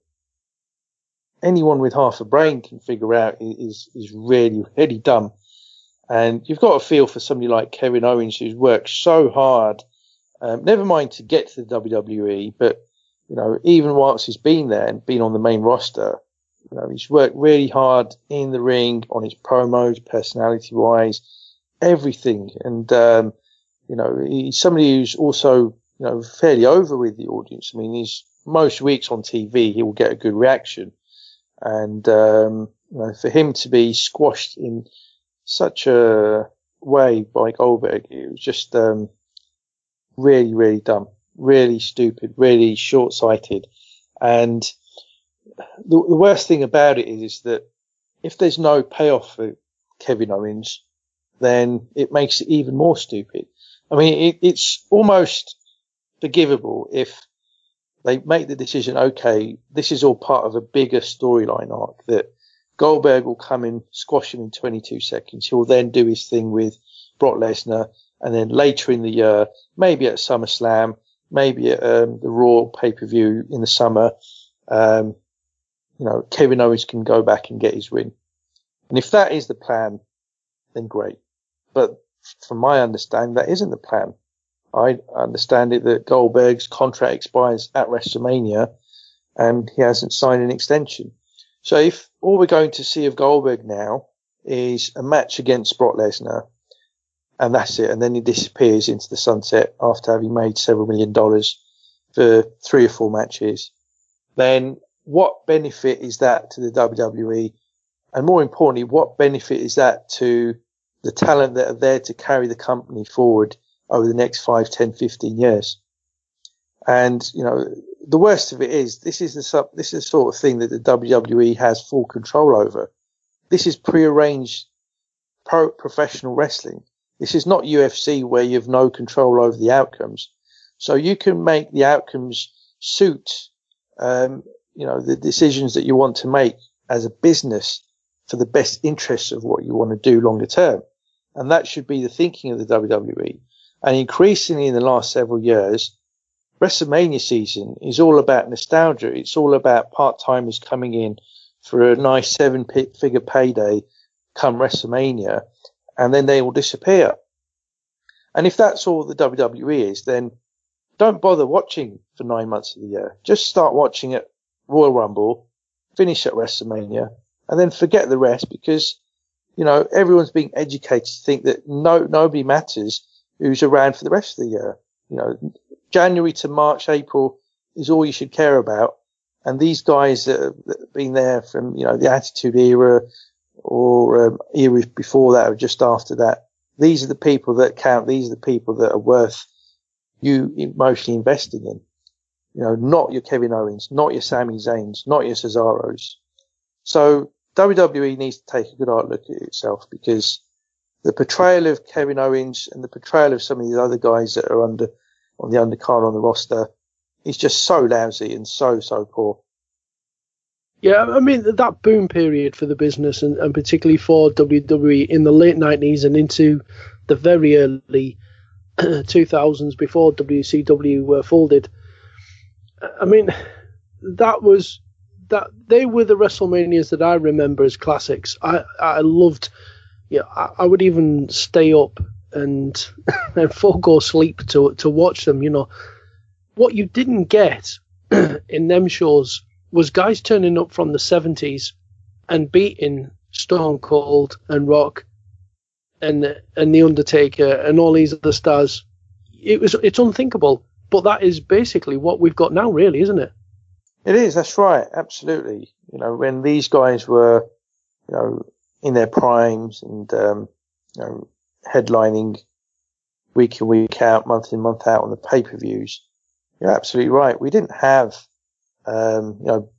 anyone with half a brain can figure out is is really, really dumb. And you've got to feel for somebody like Kevin Owens, who's worked so hard, um, never mind to get to the W W E, but, you know, even whilst he's been there and been on the main roster, you know, he's worked really hard in the ring, on his promos, personality-wise, everything. And, um, you know, he's somebody who's also, you know, fairly over with the audience. I mean, he's most weeks on T V, he will get a good reaction. And, um, you know, for him to be squashed in such a way by Goldberg, it was just um, really, really dumb, really stupid, really short-sighted. And the, the worst thing about it is, is that if there's no payoff for Kevin Owens, then it makes it even more stupid. I mean, it, it's almost forgivable if they make the decision, okay, this is all part of a bigger storyline arc, that Goldberg will come in, squash him in twenty-two seconds. He'll then do his thing with Brock Lesnar, and then later in the year, maybe at SummerSlam, maybe at um, the Raw pay-per-view in the summer, um, you know, Kevin Owens can go back and get his win. And if that is the plan, then great. But from my understanding, that isn't the plan. I understand it that Goldberg's contract expires at WrestleMania, and he hasn't signed an extension. So if all we're going to see of Goldberg now is a match against Brock Lesnar, and that's it, and then he disappears into the sunset after having made several million dollars for three or four matches, then what benefit is that to the W W E? And more importantly, what benefit is that to the talent that are there to carry the company forward over the next five, ten, fifteen years? And, you know, the worst of it is, this is the this is the sort of thing that the W W E has full control over. This is prearranged pro professional wrestling. This is not U F C where you have no control over the outcomes. So you can make the outcomes suit, um, you know, the decisions that you want to make as a business for the best interests of what you want to do longer term. And that should be the thinking of the W W E. And increasingly in the last several years, WrestleMania season is all about nostalgia. It's all about part-timers coming in for a nice seven-figure payday come WrestleMania, and then they will disappear. And if that's all the W W E is, then don't bother watching for nine months of the year. Just start watching at Royal Rumble, finish at WrestleMania, and then forget the rest because, you know, everyone's being educated to think that no, nobody matters who's around for the rest of the year. You know, January to March, April is all you should care about. And these guys that have, that have been there from, you know, the Attitude Era or um, eras before that or just after that, these are the people that count. These are the people that are worth you emotionally investing in. You know, not your Kevin Owens, not your Sami Zayns, not your Cesaros. So W W E needs to take a good hard look at itself because the portrayal of Kevin Owens and the portrayal of some of these other guys that are under on the undercard on the roster is just so lousy and so, so poor. Yeah, I mean, that boom period for the business and, and particularly for W W E in the late nineties and into the very early two thousands before W C W were folded. I mean, that was that they were the WrestleManias that I remember as classics. I, I loved, yeah, I, I would even stay up and and forego sleep to to watch them. You know, what you didn't get in them shows was guys turning up from the seventies and beating Stone Cold and Rock and and The Undertaker and all these other stars. It was it's unthinkable, but that is basically what we've got now, really, isn't it? It is. That's right. Absolutely. You know, when these guys were, you know, in their primes and um, you know, headlining week in, week out, month in, month out on the pay-per-views, you're absolutely right. We didn't have, um, you know,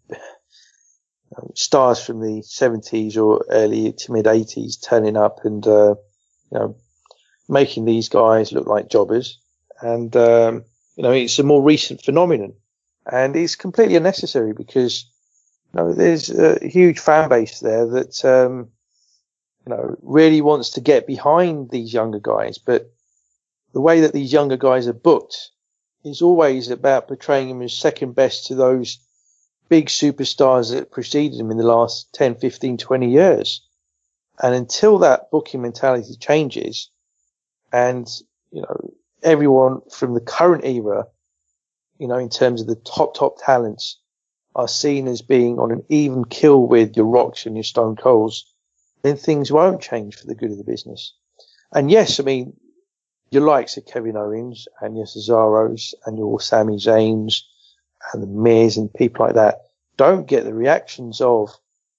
stars from the seventies or early to mid eighties turning up and, uh, you know, making these guys look like jobbers. And, um, you know, it's a more recent phenomenon and it's completely unnecessary because, you know, there's a huge fan base there that, um, you know, really wants to get behind these younger guys. But the way that these younger guys are booked is always about portraying them as second best to those big superstars that preceded them in the last ten, fifteen, twenty years. And until that booking mentality changes and, you know, everyone from the current era, you know, in terms of the top, top talents are seen as being on an even kill with your Rocks and your Stone Colds, then things won't change for the good of the business. And yes, I mean, your likes of Kevin Owens and your Cesaros and your Sami Zayns and the Miz and people like that don't get the reactions of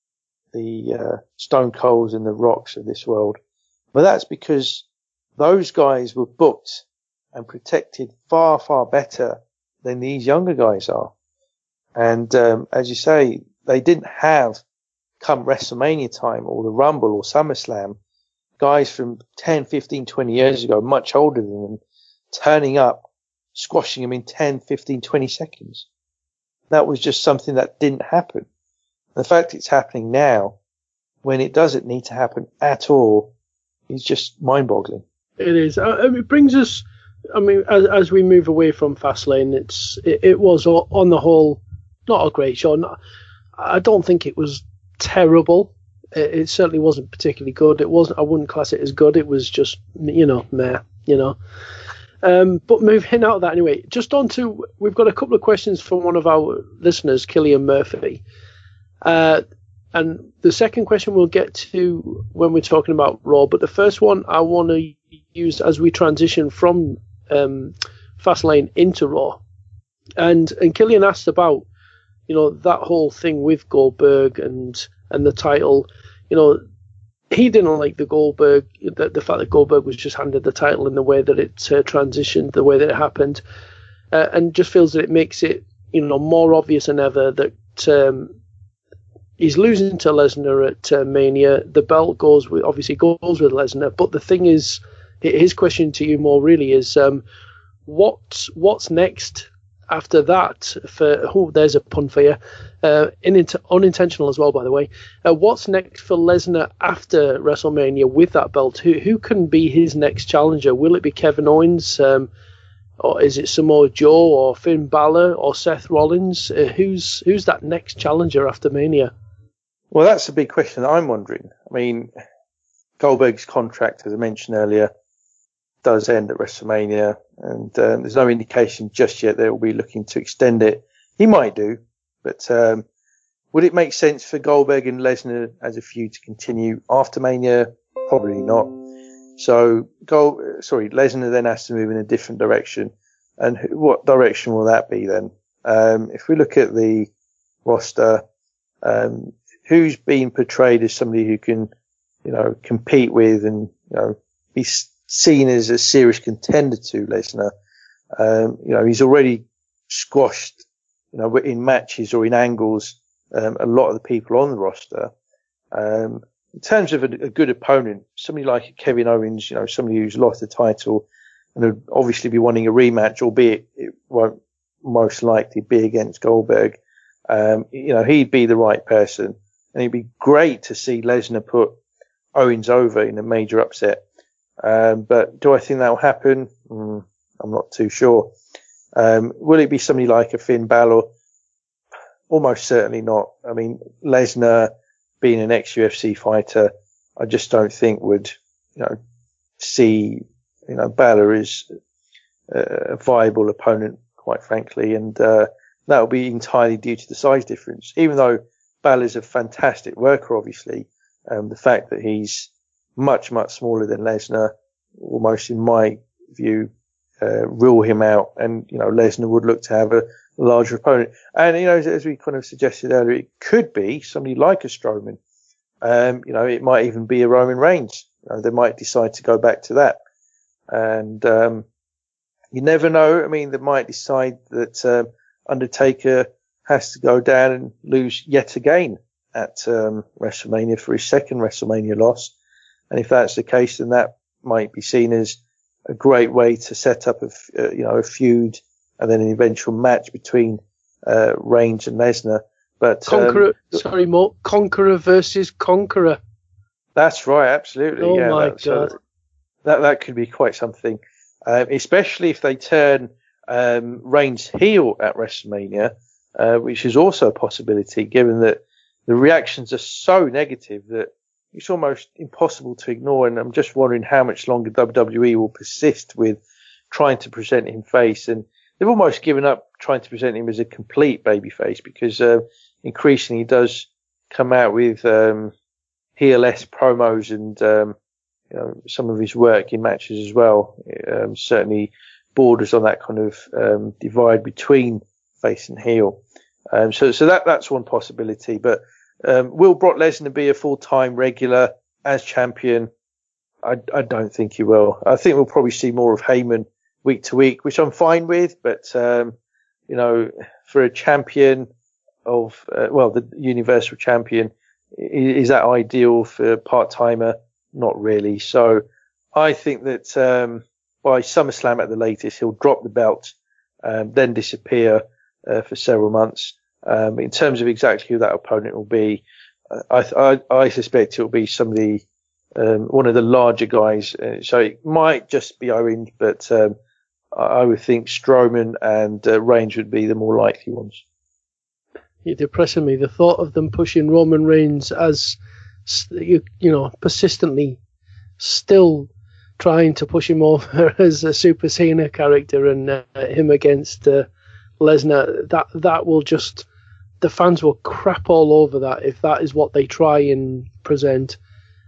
the uh, Stone Colds and the Rocks of this world. But that's because those guys were booked and protected far, far better than these younger guys are. And um, as you say, they didn't have, come WrestleMania time or the Rumble or SummerSlam, guys from ten, fifteen, twenty years ago, much older than them, turning up, squashing them in ten, fifteen, twenty seconds. That was just something that didn't happen. The fact it's happening now, when it doesn't need to happen at all, is just mind-boggling. It is. Uh, it brings us, I mean, as, as we move away from Fastlane, it's it, it was on the whole not a great show. Not, I don't think it was terrible. It, it certainly wasn't particularly good. It wasn't. I wouldn't class it as good. It was just, you know, meh. You know. Um, but moving out of that anyway, just on to, we've got a couple of questions from one of our listeners, Killian Murphy. Uh, and the second question we'll get to when we're talking about Raw, but the first one I want to use as we transition from um, Fastlane into Raw. And and Killian asked about, you know, that whole thing with Goldberg and and the title. You know, he didn't like the Goldberg, the, the fact that Goldberg was just handed the title in the way that it uh, transitioned, the way that it happened, uh, and just feels that it makes it, you know, more obvious than ever that um, he's losing to Lesnar at uh, Mania. The belt goes with, obviously goes with Lesnar, but the thing is, his question to you more really is, um, what what's next after that for, oh, there's a pun for you, uh, in, unintentional as well, by the way. Uh, what's next for Lesnar after WrestleMania with that belt? Who who can be his next challenger? Will it be Kevin Owens? Um, or is it Samoa Joe or Finn Balor or Seth Rollins? Uh, who's who's that next challenger after Mania? Well, that's a big question that I'm wondering. I mean, Goldberg's contract, as I mentioned earlier, does end at WrestleMania, and um, there's no indication just yet that he'll be looking to extend it. He might do, but um, would it make sense for Goldberg and Lesnar as a feud to continue after Mania? Probably not. So, Gold, sorry, Lesnar then has to move in a different direction. And what direction will that be then? Um, if we look at the roster, um, who's being portrayed as somebody who can, you know, compete with and, you know, be seen as a serious contender to Lesnar? Um, you know, he's already squashed, you know, in matches or in angles, um, a lot of the people on the roster. Um, in terms of a, a good opponent, somebody like Kevin Owens, you know, somebody who's lost the title and would obviously be wanting a rematch, albeit it won't most likely be against Goldberg. Um, you know, he'd be the right person, and it'd be great to see Lesnar put Owens over in a major upset. Um, but do I think that will happen? Mm, I'm not too sure. Um, will it be somebody like a Finn Balor? Almost certainly not. I mean, Lesnar being an ex-U F C fighter, I just don't think would, you know, see, you know, Balor as a viable opponent, quite frankly. And, uh, that will be entirely due to the size difference. Even though Balor's a fantastic worker, obviously, um, the fact that he's much, much smaller than Lesnar, almost in my view, uh, rule him out. And, you know, Lesnar would look to have a larger opponent. And, you know, as, as we kind of suggested earlier, it could be somebody like a Strowman. Um, you know, it might even be a Roman Reigns. You know, they might decide to go back to that. And, um, you never know. I mean, they might decide that, um, Undertaker has to go down and lose yet again at um, WrestleMania for his second WrestleMania loss. And if that's the case, then that might be seen as a great way to set up a, uh, you know, a feud and then an eventual match between uh, Reigns and Lesnar. But Conqueror, um, sorry, Mo, Conqueror versus Conqueror. That's right, absolutely. Oh yeah, my that, God, so that that could be quite something, um, especially if they turn Um, Reigns heel at WrestleMania, uh, which is also a possibility given that the reactions are so negative that it's almost impossible to ignore. And I'm just wondering how much longer W W E will persist with trying to present him face. And they've almost given up trying to present him as a complete babyface because, uh, increasingly he does come out with, um, heel-less promos and, um, you know, some of his work in matches as well. Um, certainly borders on that kind of um, divide between face and heel. Um, so, so that that's one possibility. But um, will Brock Lesnar be a full-time regular as champion? I, I don't think he will. I think we'll probably see more of Heyman week to week, which I'm fine with. But um, you know, for a champion of uh, well, the Universal Champion, is, is that ideal for a part-timer? Not really. So I think that. Um, By SummerSlam at the latest, he'll drop the belt, um, then disappear uh, for several months. Um, in terms of exactly who that opponent will be, uh, I, I, I suspect it will be somebody, um, one of the larger guys. Uh, so it might just be Owens, but um, I, I would think Strowman and uh, Reigns would be the more likely ones. You're depressing me. The thought of them pushing Roman Reigns as, you, you know, persistently still trying to push him over as a Super Cena character and uh, him against uh, Lesnar, that that will just, the fans will crap all over that if that is what they try and present.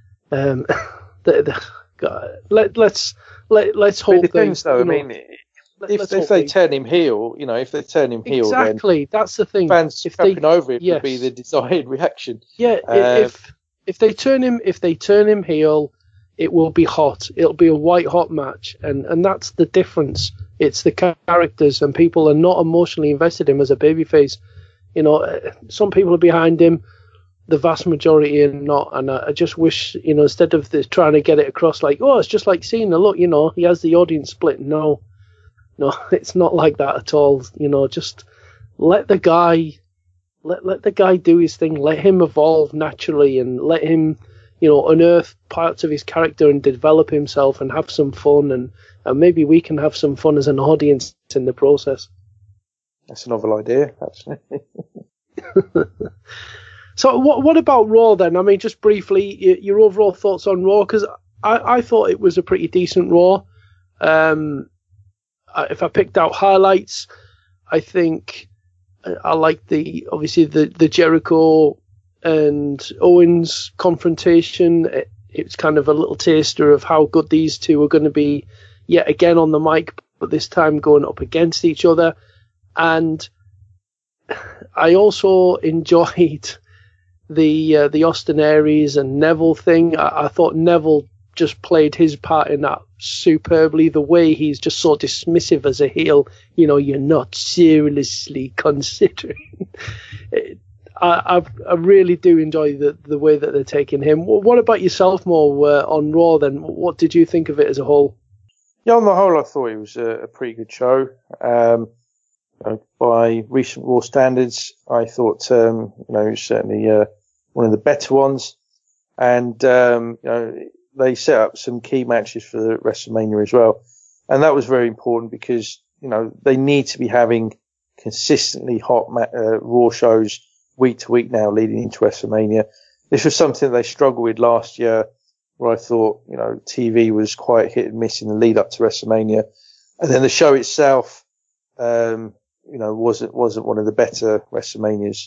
Um, the, the, God, let, let's let, let's hope. It depends, they, though. I know, mean, let, if if they, they turn him heel, you know, if they turn him heel, exactly, then that's the thing. Fans if crapping they, over it yes. would be the desired reaction. Yeah, uh, if if they turn him if they turn him heel, it will be hot. It'll be a white hot match, and, and that's the difference. It's the characters, and people are not emotionally invested in him as a babyface. You know, some people are behind him, the vast majority are not. And I, I just wish, you know, instead of the, trying to get it across like, oh, it's just like Cena. Look, you know, he has the audience split. No, no, it's not like that at all. You know, just let the guy, let let the guy do his thing. Let him evolve naturally, and let him, you know, unearth parts of his character and develop himself and have some fun, and, and maybe we can have some fun as an audience in the process. That's a novel idea, actually. So what what about Raw then? I mean, just briefly, your overall thoughts on Raw, because I, I thought it was a pretty decent Raw. Um, if I picked out highlights, I think I like the obviously the the Jericho and Owens confrontation. It, it's kind of a little taster of how good these two are going to be yet again on the mic, but this time going up against each other. And I also enjoyed the uh, the Austin Aries and Neville thing. I, I thought Neville just played his part in that superbly. The way he's just so dismissive as a heel, you know, you're not seriously considering. I, I I really do enjoy the the way that they're taking him. What about yourself, Mo, uh, on Raw then? What did you think of it as a whole? Yeah, on the whole, I thought it was a, a pretty good show. Um, you know, by recent Raw standards, I thought um, you know it was certainly uh, one of the better ones, and um, you know they set up some key matches for the WrestleMania as well, and that was very important because you know they need to be having consistently hot ma- uh, Raw shows week to week now leading into WrestleMania. This was something they struggled with last year, where I thought, you know, T V was quite hit and miss in the lead up to WrestleMania. And then the show itself, um, you know, wasn't, wasn't one of the better WrestleManias.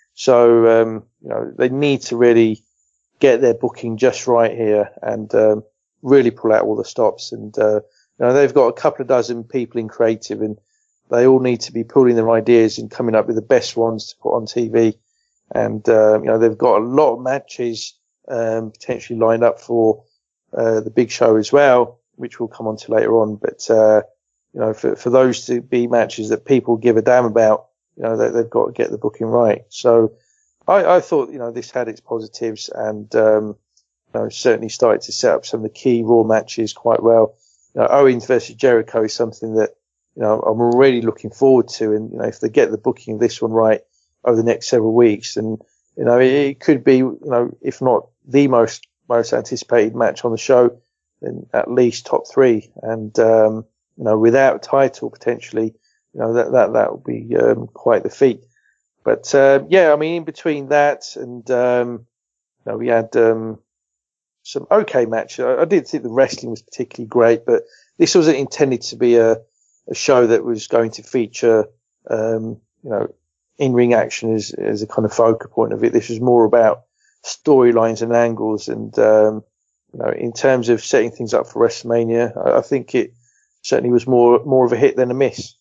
So, um, you know, they need to really get their booking just right here and, um, really pull out all the stops. And, uh, you know, they've got a couple of dozen people in creative and they all need to be pulling their ideas and coming up with the best ones to put on T V. And, uh, you know, they've got a lot of matches, um, potentially lined up for, uh, the big show as well, which we'll come on to later on. But, uh, you know, for, for those to be matches that people give a damn about, you know, they, they've got to get the booking right. So I, I thought, you know, this had its positives and, um, you know, certainly started to set up some of the key Raw matches quite well. You know, Owens versus Jericho is something that, you know, I'm already looking forward to. And, you know, if they get the booking of this one right over the next several weeks, then, you know, it, it could be, you know, if not the most, most anticipated match on the show, then at least top three. And, um, you know, without a title potentially, you know, that, that, that would be, um, quite the feat. But, uh, yeah, I mean, in between that and, um, you know, we had, um, some okay match. I, I didn't think the wrestling was particularly great, but this wasn't intended to be a, a show that was going to feature, um, you know, in-ring action as, as a kind of focal point of it. This was more about storylines and angles. And, um, you know, in terms of setting things up for WrestleMania, I, I think it certainly was more, more of a hit than a miss.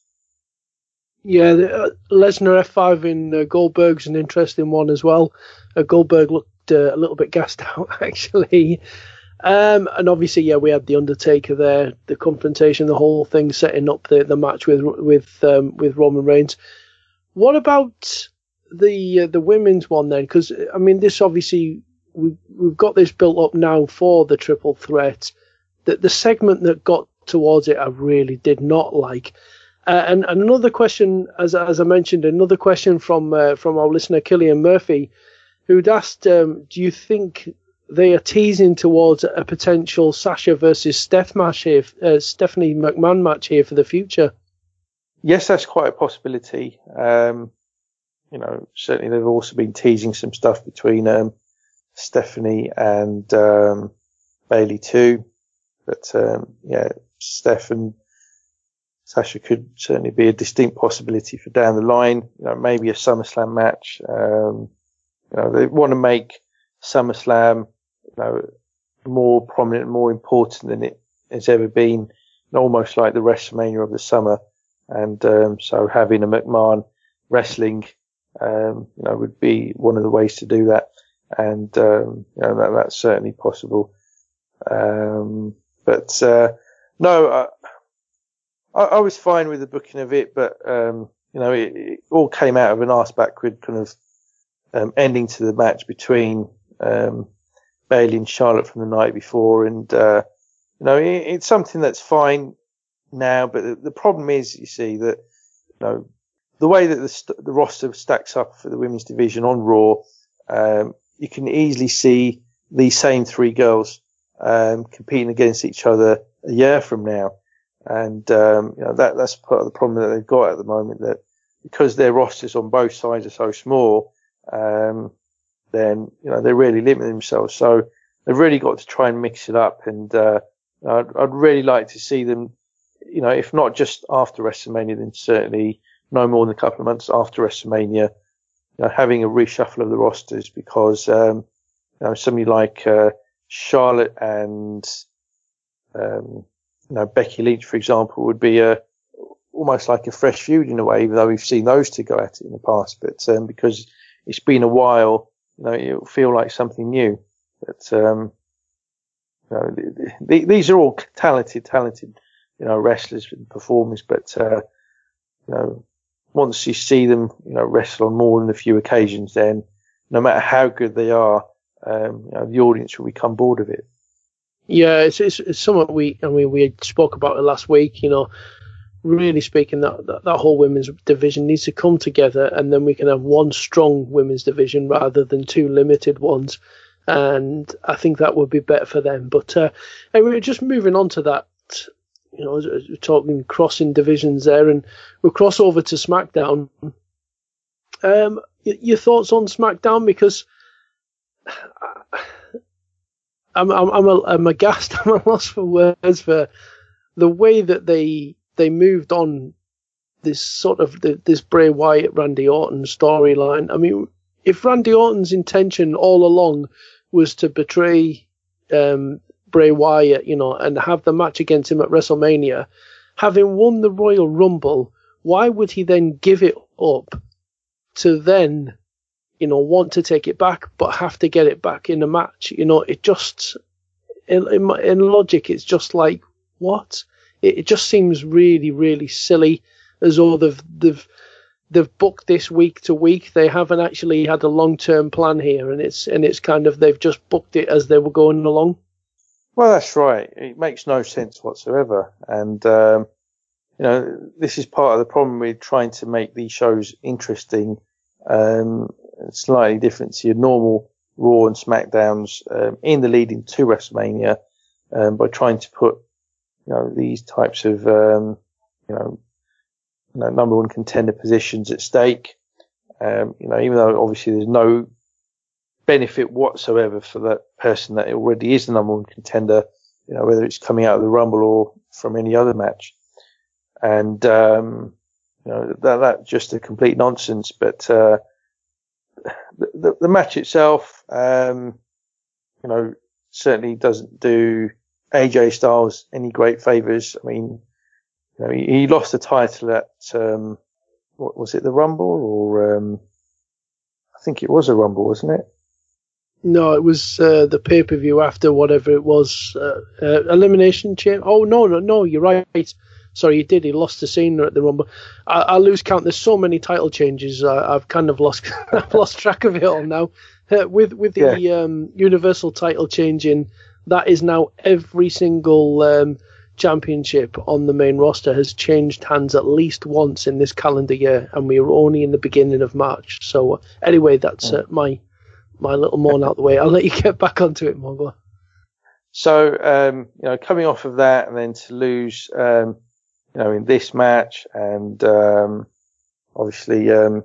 Yeah, the, uh, Lesnar F five in uh, Goldberg's an interesting one as well. Uh, Goldberg looked uh, a little bit gassed out, actually. Um, and obviously, yeah, we had the Undertaker there, the confrontation, the whole thing setting up the, the match with with um, with Roman Reigns. What about the uh, the women's one then? Because I mean, this obviously we we've got this built up now for the triple threat. That the segment that got towards it, I really did not like. Uh, and, and another question, as as I mentioned, another question from uh, from our listener Killian Murphy, who'd asked, um, do you think they are teasing towards a potential Sasha versus Steph match here, uh, Stephanie McMahon match here for the future? Yes, that's quite a possibility. Um, you know, certainly they've also been teasing some stuff between um, Stephanie and um, Bayley too. But um, yeah, Steph and Sasha could certainly be a distinct possibility for down the line. You know, maybe a SummerSlam match. Um, you know, they want to make SummerSlam, you know, more prominent, more important than it has ever been, almost like the WrestleMania of the summer. And um, so having a McMahon wrestling, um, you know, would be one of the ways to do that. And um, you know, that, that's certainly possible. Um, but uh, no, I, I, I was fine with the booking of it, but um, you know, it, it all came out of an arse backward kind of um, ending to the match between um, Bayley and Charlotte from the night before, and uh, you know, it, it's something that's fine now, but the, the problem is, you see, that you know the way that the, st- the roster stacks up for the women's division on Raw, um, you can easily see these same three girls um, competing against each other a year from now. And, um, you know, that, that's part of the problem that they've got at the moment, that because their rosters on both sides are so small, um, then, you know, they're really limiting themselves. So they've really got to try and mix it up. And, uh, I'd, I'd really like to see them, you know, if not just after WrestleMania, then certainly no more than a couple of months after WrestleMania, you know, having a reshuffle of the rosters, because um, you know, somebody like uh, Charlotte and um, you know, Becky Lynch, for example, would be a almost like a fresh feud in a way, even though we've seen those two go at it in the past. But um, because it's been a while, you know, it'll feel like something new. But um, you know, the, the, these are all talented, talented, you know, wrestlers and performers. But uh, you know, once you see them, you know, wrestle on more than a few occasions, then no matter how good they are, um, you know, the audience will become bored of it. Yeah, it's, it's it's something we, I mean, we spoke about it last week. You know, really speaking, that, that that whole women's division needs to come together, and then we can have one strong women's division rather than two limited ones. And I think that would be better for them. But uh, anyway, just moving on to that, you know, we're talking crossing divisions there, and we'll cross over to SmackDown. Um, your thoughts on SmackDown? Because I'm I'm I'm, a, I'm aghast. I'm at a loss for words for the way that they they moved on this sort of the, this Bray Wyatt Randy Orton storyline. I mean, if Randy Orton's intention all along was to betray um, Bray Wyatt, you know, and have the match against him at WrestleMania, having won the Royal Rumble, why would he then give it up to then, you know, want to take it back, but have to get it back in a match? You know, it just, in, in, my, in logic, it's just like, what? It, it just seems really, really silly, as though they've, they've, they've booked this week to week. They haven't actually had a long-term plan here, and it's, and it's kind of, they've just booked it as they were going along. Well, that's right. It makes no sense whatsoever. And, um, you know, this is part of the problem with trying to make these shows interesting. Um, slightly different to your normal Raw and SmackDowns um, in the leading to WrestleMania, um, by trying to put, you know, these types of, um, you know, you know, number one contender positions at stake. Um, you know, even though obviously there's no benefit whatsoever for that person that already is the number one contender, you know, whether it's coming out of the Rumble or from any other match. And, um, you know, that, that's just a complete nonsense. But, uh, the, the, the match itself, um, you know, certainly doesn't do A J Styles any great favors. I mean, you know, he, he lost the title at, um, what was it, the Rumble or, um, I think it was a Rumble, wasn't it? No, it was uh, the pay-per-view after whatever it was, uh, uh, Elimination Chamber. Oh, no, no, no, you're right. Sorry, he did. He lost to Cena at the Rumble. I, I lose count. There's so many title changes. I, I've kind of lost I've lost track of it all now. Uh, with with the yeah. um, Universal title changing, that is now every single um, championship on the main roster has changed hands at least once in this calendar year, and we are only in the beginning of March. So uh, anyway, that's uh, my my little moan out the way. I'll let you get back onto it, Mogler. So um, you know, coming off of that, and then to lose. Um, You know, in this match, and um, obviously um,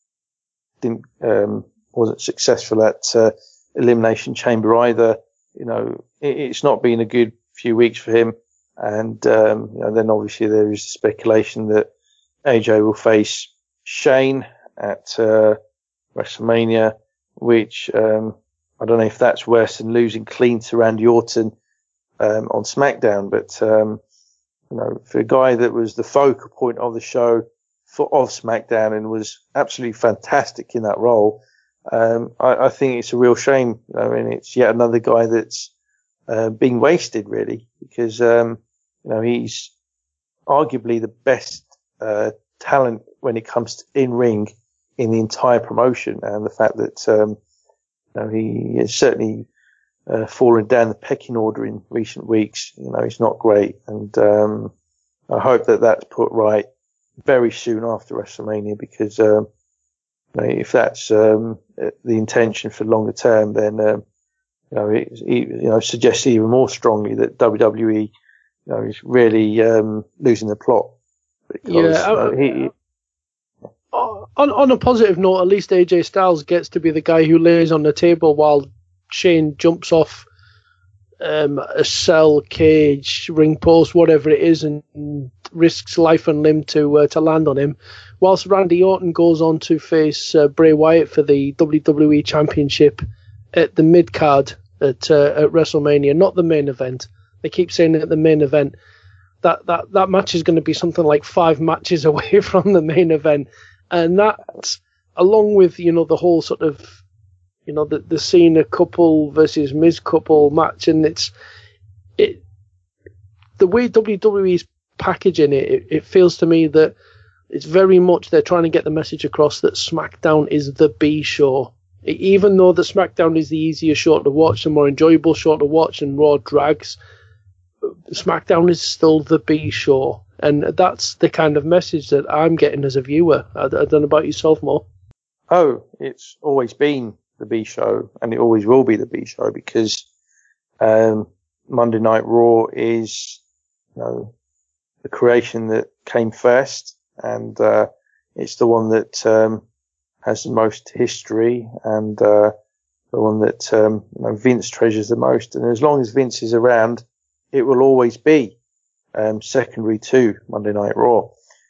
didn't um, wasn't successful at uh, Elimination Chamber either. You know, it, it's not been a good few weeks for him, and um, you know, then obviously there is speculation that A J will face Shane at uh, WrestleMania, which um, I don't know if that's worse than losing clean to Randy Orton um, on SmackDown, but. Um, You know, for a guy that was the focal point of the show for of SmackDown and was absolutely fantastic in that role, um, I, I think it's a real shame. I mean, it's yet another guy that's uh, being wasted, really, because um, you know, he's arguably the best uh, talent when it comes to in ring in the entire promotion, and the fact that um, you know, he is certainly. Uh, fallen down the pecking order in recent weeks. You know, it's not great. And, um, I hope that that's put right very soon after WrestleMania, because, um, you know, if that's, um, the intention for longer term, then, um, you know, it, it you know, suggests even more strongly that W W E, you know, is really, um, losing the plot. Because, yeah. you know, he, on, on a positive note, at least A J Styles gets to be the guy who lays on the table while Shane jumps off um, a cell, cage, ring post, whatever it is, and risks life and limb to uh, to land on him. whilst Randy Orton goes on to face uh, Bray Wyatt for the W W E Championship at the mid card at uh, at WrestleMania, not the main event. They keep saying at the main event. That that that match is going to be something like five matches away from the main event, and that, along with you know the whole sort of you know the the Cena couple versus Miz couple match, and it's it the way W W E is packaging it, it, it feels to me that it's very much they're trying to get the message across that SmackDown is the B show. Even though the SmackDown is the easier show to watch, the more enjoyable show to watch, and Raw drags, SmackDown is still the B show. And that's the kind of message that I'm getting as a viewer. I, I don't know about yourself, Mo. Oh, it's always been the B show, and it always will be the B show, because um, Monday Night Raw is, you know, the creation that came first, and uh, it's the one that um, has the most history, and uh, the one that um, you know, Vince treasures the most. And as long as Vince is around, it will always be um, secondary to Monday Night Raw.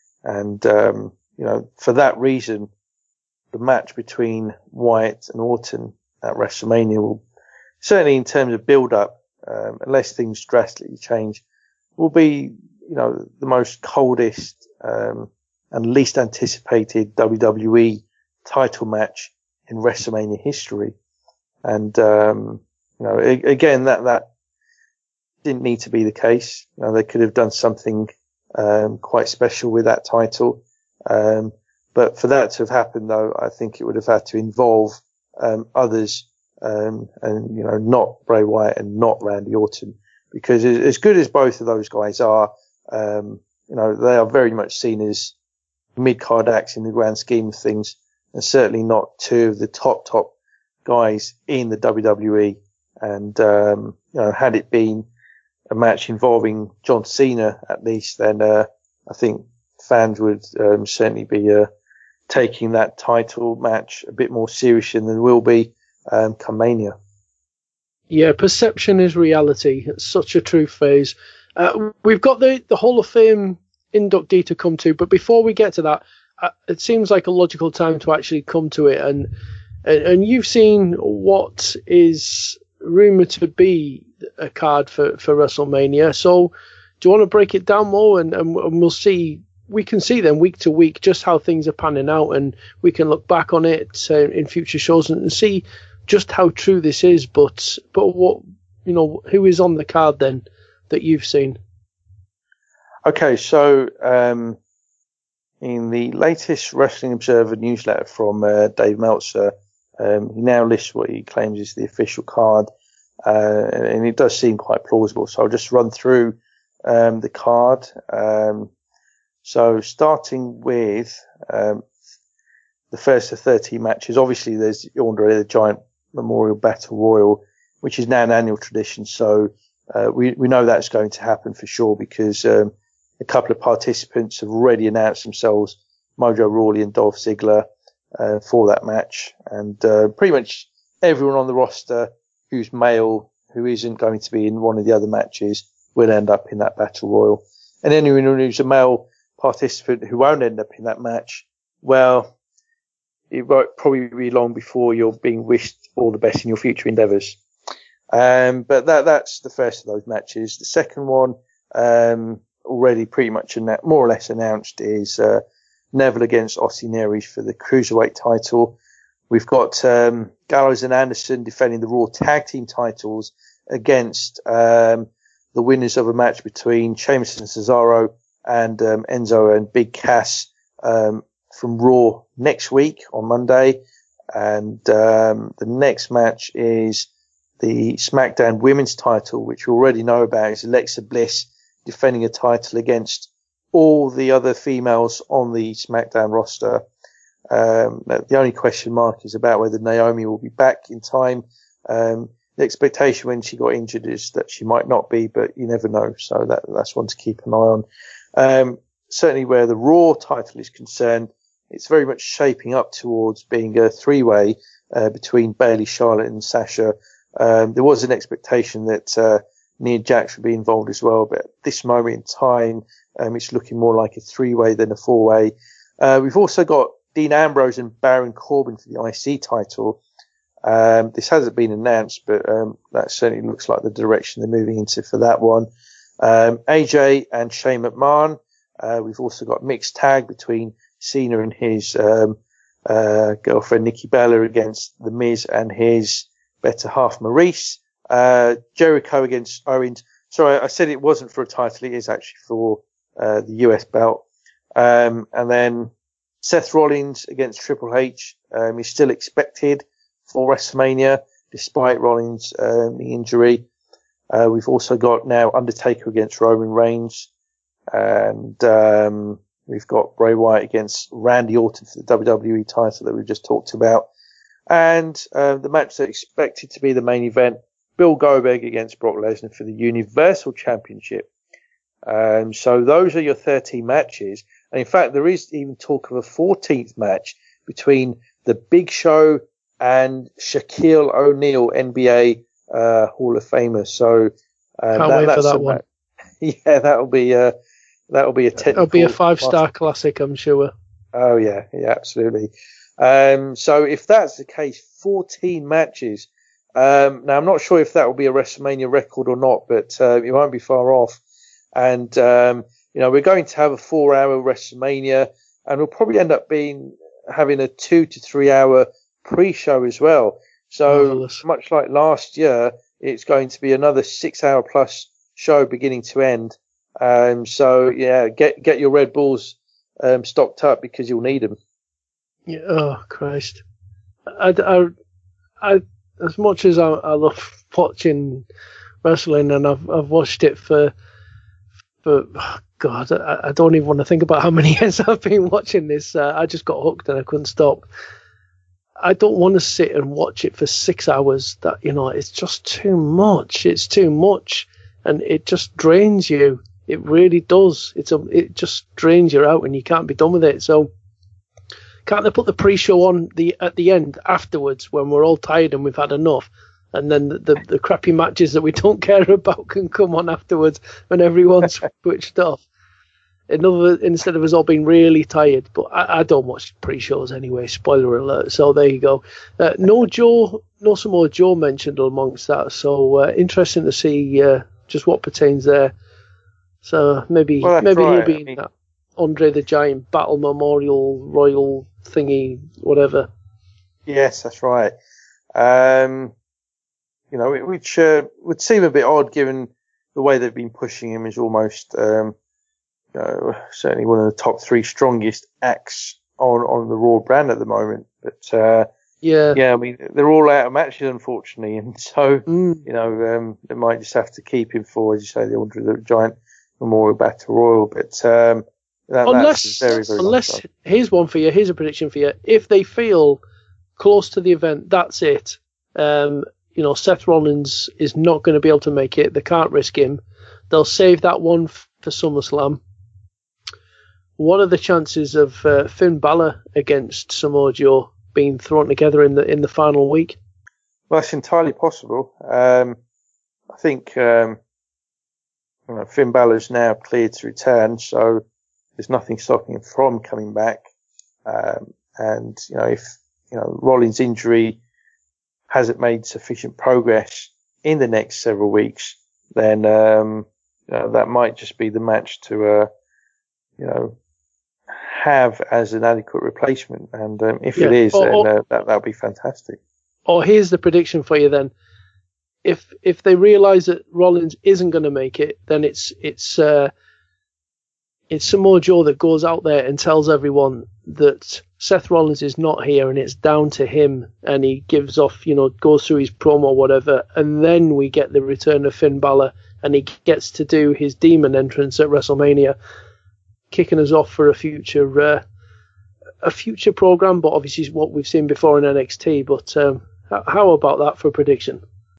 And um, you know, for that reason, the match between Wyatt and Orton at WrestleMania will, certainly in terms of build-up, um, unless things drastically change, will be, you know, the most coldest um, and least anticipated W W E title match in WrestleMania history. And um, you know, a- again, that that didn't need to be the case. You know, they could have done something um, quite special with that title. Um, but for that to have happened, though, I think it would have had to involve um, others, um, and you know, not Bray Wyatt and not Randy Orton, because as good as both of those guys are, um, you know, they are very much seen as mid-card acts in the grand scheme of things, and certainly not two of the top top guys in the W W E. And um, you know, had it been a match involving John Cena at least, then uh, I think fans would um, certainly be uh, taking that title match a bit more seriously than will be um, come Mania. Yeah, perception is reality. It's such a true phrase. Uh, we've got the, the Hall of Fame inductee to come to, but before we get to that, uh, it seems like a logical time to actually come to it. And and, and you've seen what is rumoured to be a card for, for WrestleMania. So do you want to break it down more, and, and, and we'll see, we can see then week to week just how things are panning out, and we can look back on it uh, in future shows and, and see just how true this is. But but what, you know, who is on the card then that you've seen? Okay, so um, in the latest Wrestling Observer newsletter from uh, Dave Meltzer, um, he now lists what he claims is the official card, uh, and it does seem quite plausible. So I'll just run through um, the card. Um, so starting with um, the first of thirteen matches, obviously there's Andre the Giant Memorial Battle Royal, which is now an annual tradition. So uh, we, we know that's going to happen for sure, because um, a couple of participants have already announced themselves, Mojo Rawley and Dolph Ziggler, uh, for that match. And uh, pretty much everyone on the roster who's male, who isn't going to be in one of the other matches, will end up in that Battle Royal. And anyone who's a male participant who won't end up in that match, well, it won't probably be long before you're being wished all the best in your future endeavours. Um, but that that's the first of those matches. The second one, um, already pretty much anna- more or less announced, is uh, Neville against Austin Aries for the Cruiserweight title. We've got um, Gallows and Anderson defending the Raw Tag Team titles against um, the winners of a match between Sheamus and Cesaro and um, Enzo and Big Cass um, from Raw next week on Monday. And um, the next match is the SmackDown Women's title, which we already know about, is Alexa Bliss defending a title against all the other females on the SmackDown roster. Um, the only question mark is about whether Naomi will be back in time. Um, the expectation when she got injured is that she might not be, but you never know. So that, that's one to keep an eye on. Um, certainly where the Raw title is concerned, it's very much shaping up towards being a three-way uh, between Bayley, Charlotte and Sasha. Um, there was an expectation that uh, Nia Jax would be involved as well, but at this moment in time, um, it's looking more like a three-way than a four-way. Uh, we've also got Dean Ambrose and Baron Corbin for the I C title. Um, this hasn't been announced, but um, that certainly looks like the direction they're moving into for that one. Um, A J and Shane McMahon. Uh, we've also got mixed tag between Cena and his um, uh, girlfriend Nikki Bella against The Miz and his better half Maurice. Uh, Jericho against Owens. Sorry, I said it wasn't for a title. It is actually for uh, the U S belt. Um, and then Seth Rollins against Triple H. Um, he's still expected for WrestleMania, despite Rollins' um, injury. Uh, we've also got now Undertaker against Roman Reigns. And um, we've got Bray Wyatt against Randy Orton for the W W E title that we've just talked about. And uh, the match that's expected to be the main event, Bill Goldberg against Brock Lesnar for the Universal Championship. Um, so those are your thirteen matches. And in fact, there is even talk of a fourteenth match between the Big Show and Shaquille O'Neal, N B A uh, Hall of Famer. So uh, can't that, wait for that one. Match. Yeah, that'll be uh, that'll be a technical. It'll be a five-star classic, I'm sure. Oh yeah, yeah, absolutely. Um, so if that's the case, fourteen matches. Um, now I'm not sure if that will be a WrestleMania record or not, but uh, it won't be far off. And um, you know, we're going to have a four-hour WrestleMania, and we'll probably end up being having a two to three-hour pre-show as well. So Marvelous. Much like last year, it's going to be another six-hour plus show beginning to end. Um, so yeah, get get your Red Bulls um, stocked up because you'll need them. Yeah, oh Christ! I, I, I, as much as I, I love watching wrestling, and I've I've watched it for for oh God, I, I don't even want to think about how many years I've been watching this. Uh, I just got hooked and I couldn't stop. I don't want to sit and watch it for six hours. That you know, it's just too much. It's too much, and it just drains you. It really does. It's a, it just drains you out, and you can't be done with it. So. Can't they put the pre-show on the at the end afterwards when we're all tired and we've had enough, and then the, the, the crappy matches that we don't care about can come on afterwards when everyone's switched off? Another instead of us all being really tired. But I, I don't watch pre-shows anyway. Spoiler alert. So there you go. Uh, no Joe, no Samoa Joe mentioned amongst that. So uh, interesting to see uh, just what pertains there. So maybe well, maybe right. he'll be I in mean, that Andre the Giant Battle Memorial Royal thingy, whatever. Yes, that's right. Um, you know, which uh, would seem a bit odd given the way they've been pushing him as almost, um, you know, certainly one of the top three strongest acts on, on the Raw brand at the moment. But, uh, yeah, yeah, I mean, they're all out of matches, unfortunately. And so, mm. you know, um, they might just have to keep him for, as you say, the Andre the Giant Memorial Battle Royal. But, um, That, unless, very, very unless here's one for you. Here's a prediction for you. If they feel close to the event, that's it. Um, you know, Seth Rollins is not going to be able to make it. They can't risk him. They'll save that one f- for SummerSlam. What are the chances of uh, Finn Balor against Samoa Joe being thrown together in the in the final week? Well, that's entirely possible. Um, I think um, you know, Finn Balor's now cleared to return, so. There's nothing stopping him from coming back. Um, and, you know, if, you know, Rollins' injury hasn't made sufficient progress in the next several weeks, then, um, you know, that might just be the match to, uh, you know, have as an adequate replacement. And, um, if yeah. it is, or, then or, uh, that, that'll be fantastic. Or here's the prediction for you then. If, if they realize that Rollins isn't going to make it, then it's, it's, uh, It's Samoa Joe that goes out there and tells everyone that Seth Rollins is not here and it's down to him, and he gives off, you know, goes through his promo or whatever, and then we get the return of Finn Balor and he gets to do his demon entrance at WrestleMania, kicking us off for a future uh, a future program, but obviously what we've seen before in N X T. But um, how about that for a prediction?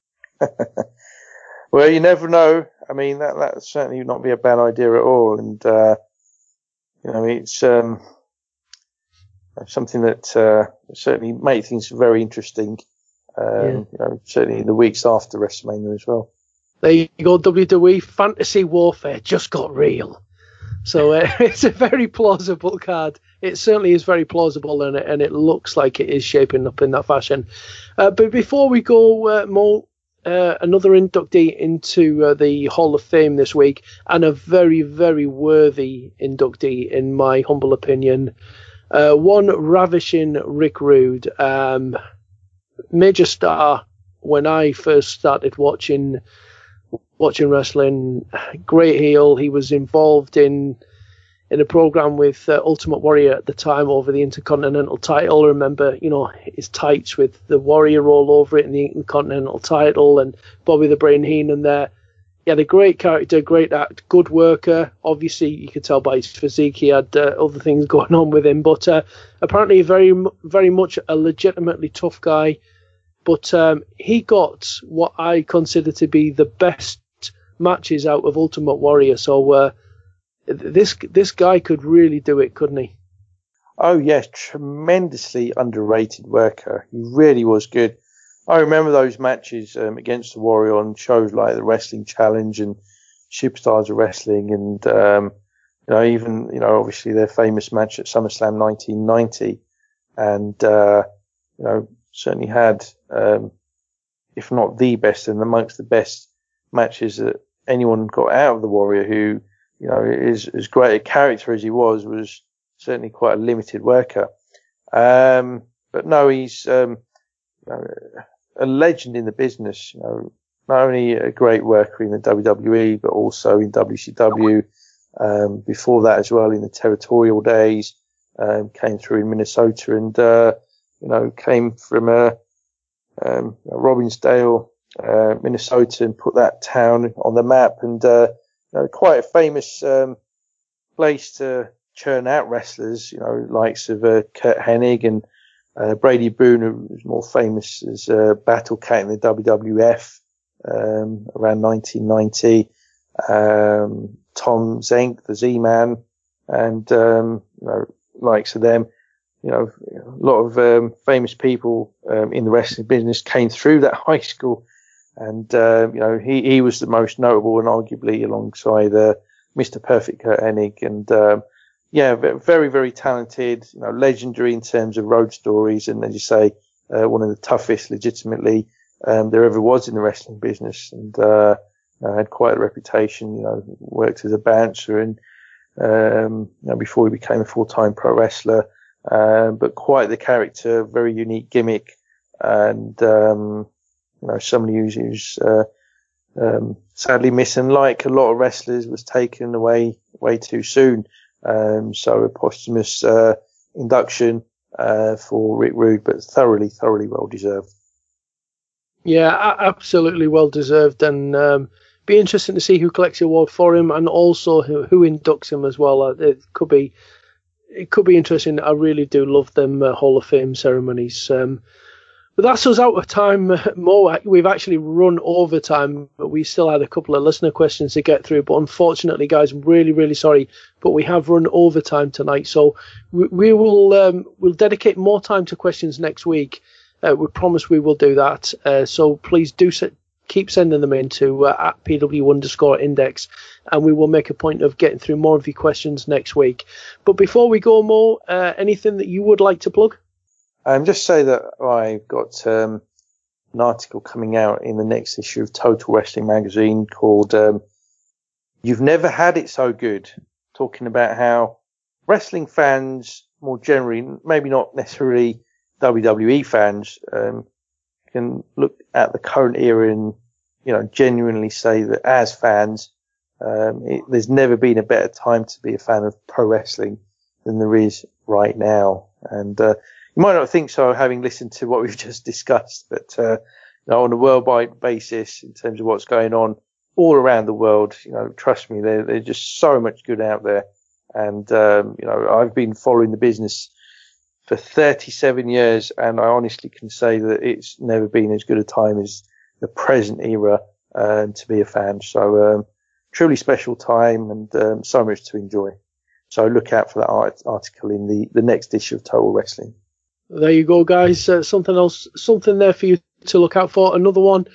Well, you never know. I mean, that that would certainly not be a bad idea at all. And, uh, you know, it's um, something that uh, certainly makes things very interesting, um, yeah. you know, certainly in the weeks after WrestleMania as well. There you go, W W E Fantasy Warfare just got real. So uh, it's a very plausible card. it certainly is very plausible, and it, and it looks like it is shaping up in that fashion. Uh, but before we go, uh, Mo, uh, another inductee into uh, the Hall of Fame this week, and a very, very worthy inductee, in my humble opinion. Uh, one ravishing Rick Rude, um, major star when I first started watching watching wrestling. Great heel. He was involved in in a program with uh, Ultimate Warrior at the time over the Intercontinental title. I remember, you know, his tights with the Warrior all over it and the Intercontinental title, and Bobby the Brain Heenan there. He had a great character, great act, good worker. Obviously, you could tell by his physique he had uh, other things going on with him, but uh, apparently very, very much a legitimately tough guy. But um, he got what I consider to be the best matches out of Ultimate Warrior. So uh, this this guy could really do it, couldn't he? Oh yes, tremendously underrated worker. He really was good. I remember those matches um, against the Warrior on shows like the Wrestling Challenge and Superstars of Wrestling, and um, you know, even you know, obviously their famous match at SummerSlam nineteen ninety, and uh, you know, certainly had, um, if not the best, and amongst the best matches that anyone got out of the Warrior, who, you know, is as great a character as he was, was certainly quite a limited worker. Um, but no, he's, um, you know, a legend in the business, you know, not only a great worker in the W W E, but also in W C W, um, before that as well in the territorial days, um, came through in Minnesota and, uh, you know, came from, uh, um, Robbinsdale, uh, Minnesota, and put that town on the map, and, uh, you know, quite a famous, um, place to churn out wrestlers, you know, likes of, uh, Kurt Hennig and, uh, Brady Boone, who was more famous as, uh, Battle Cat in the W W F, um, around nineteen ninety, um, Tom Zenk, the Z-Man, and, um, you know, likes of them. You know, a lot of um, famous people um, in the wrestling business came through that high school, and uh, you know, he he was the most notable, and arguably alongside uh, Mister Perfect Kurt Hennig, and um, yeah, very very talented. You know, legendary in terms of road stories, and as you say, uh, one of the toughest, legitimately, um, there ever was in the wrestling business, and uh, you know, had quite a reputation. You know, worked as a bouncer, and um, you know, before he became a full time pro wrestler. Uh, but quite the character, very unique gimmick, and um, you know, somebody who's, who's uh, um, sadly missing, like a lot of wrestlers, was taken away way too soon. Um, so a posthumous uh, induction uh, for Rick Rude, but thoroughly, thoroughly well deserved. Yeah, absolutely well deserved, and um, be interesting to see who collects the award for him, and also who, who inducts him as well. It could be. It could be interesting. I really do love them uh, Hall of Fame ceremonies. Um, but that's us out of time. Uh, Mo, we've actually run over time, but we still had a couple of listener questions to get through. But unfortunately, guys, I'm really, really sorry, but we have run over time tonight. So we, we will um, we'll dedicate more time to questions next week. Uh, we promise we will do that. Uh, so please do set, keep sending them in to uh, at P W underscore index, and we will make a point of getting through more of your questions next week. But before we go, Mo, uh, anything that you would like to plug? Um, just say that I've got um, an article coming out in the next issue of Total Wrestling Magazine called um, You've Never Had It So Good, talking about how wrestling fans, more generally, maybe not necessarily W W E fans, um, can look at the current era and, you know, genuinely say that as fans, um, it, there's never been a better time to be a fan of pro wrestling than there is right now. And, uh, you might not think so, having listened to what we've just discussed, but, uh, you know, on a worldwide basis, in terms of what's going on all around the world, you know, trust me, there, there's just so much good out there. And, um, you know, I've been following the business for thirty-seven years, and I honestly can say that it's never been as good a time as the present era um, to be a fan. So um, truly special time, and um, so much to enjoy. So look out for that art- article in the, the next issue of Total Wrestling. There you go, guys. Uh, something else, something there for you to look out for. Another one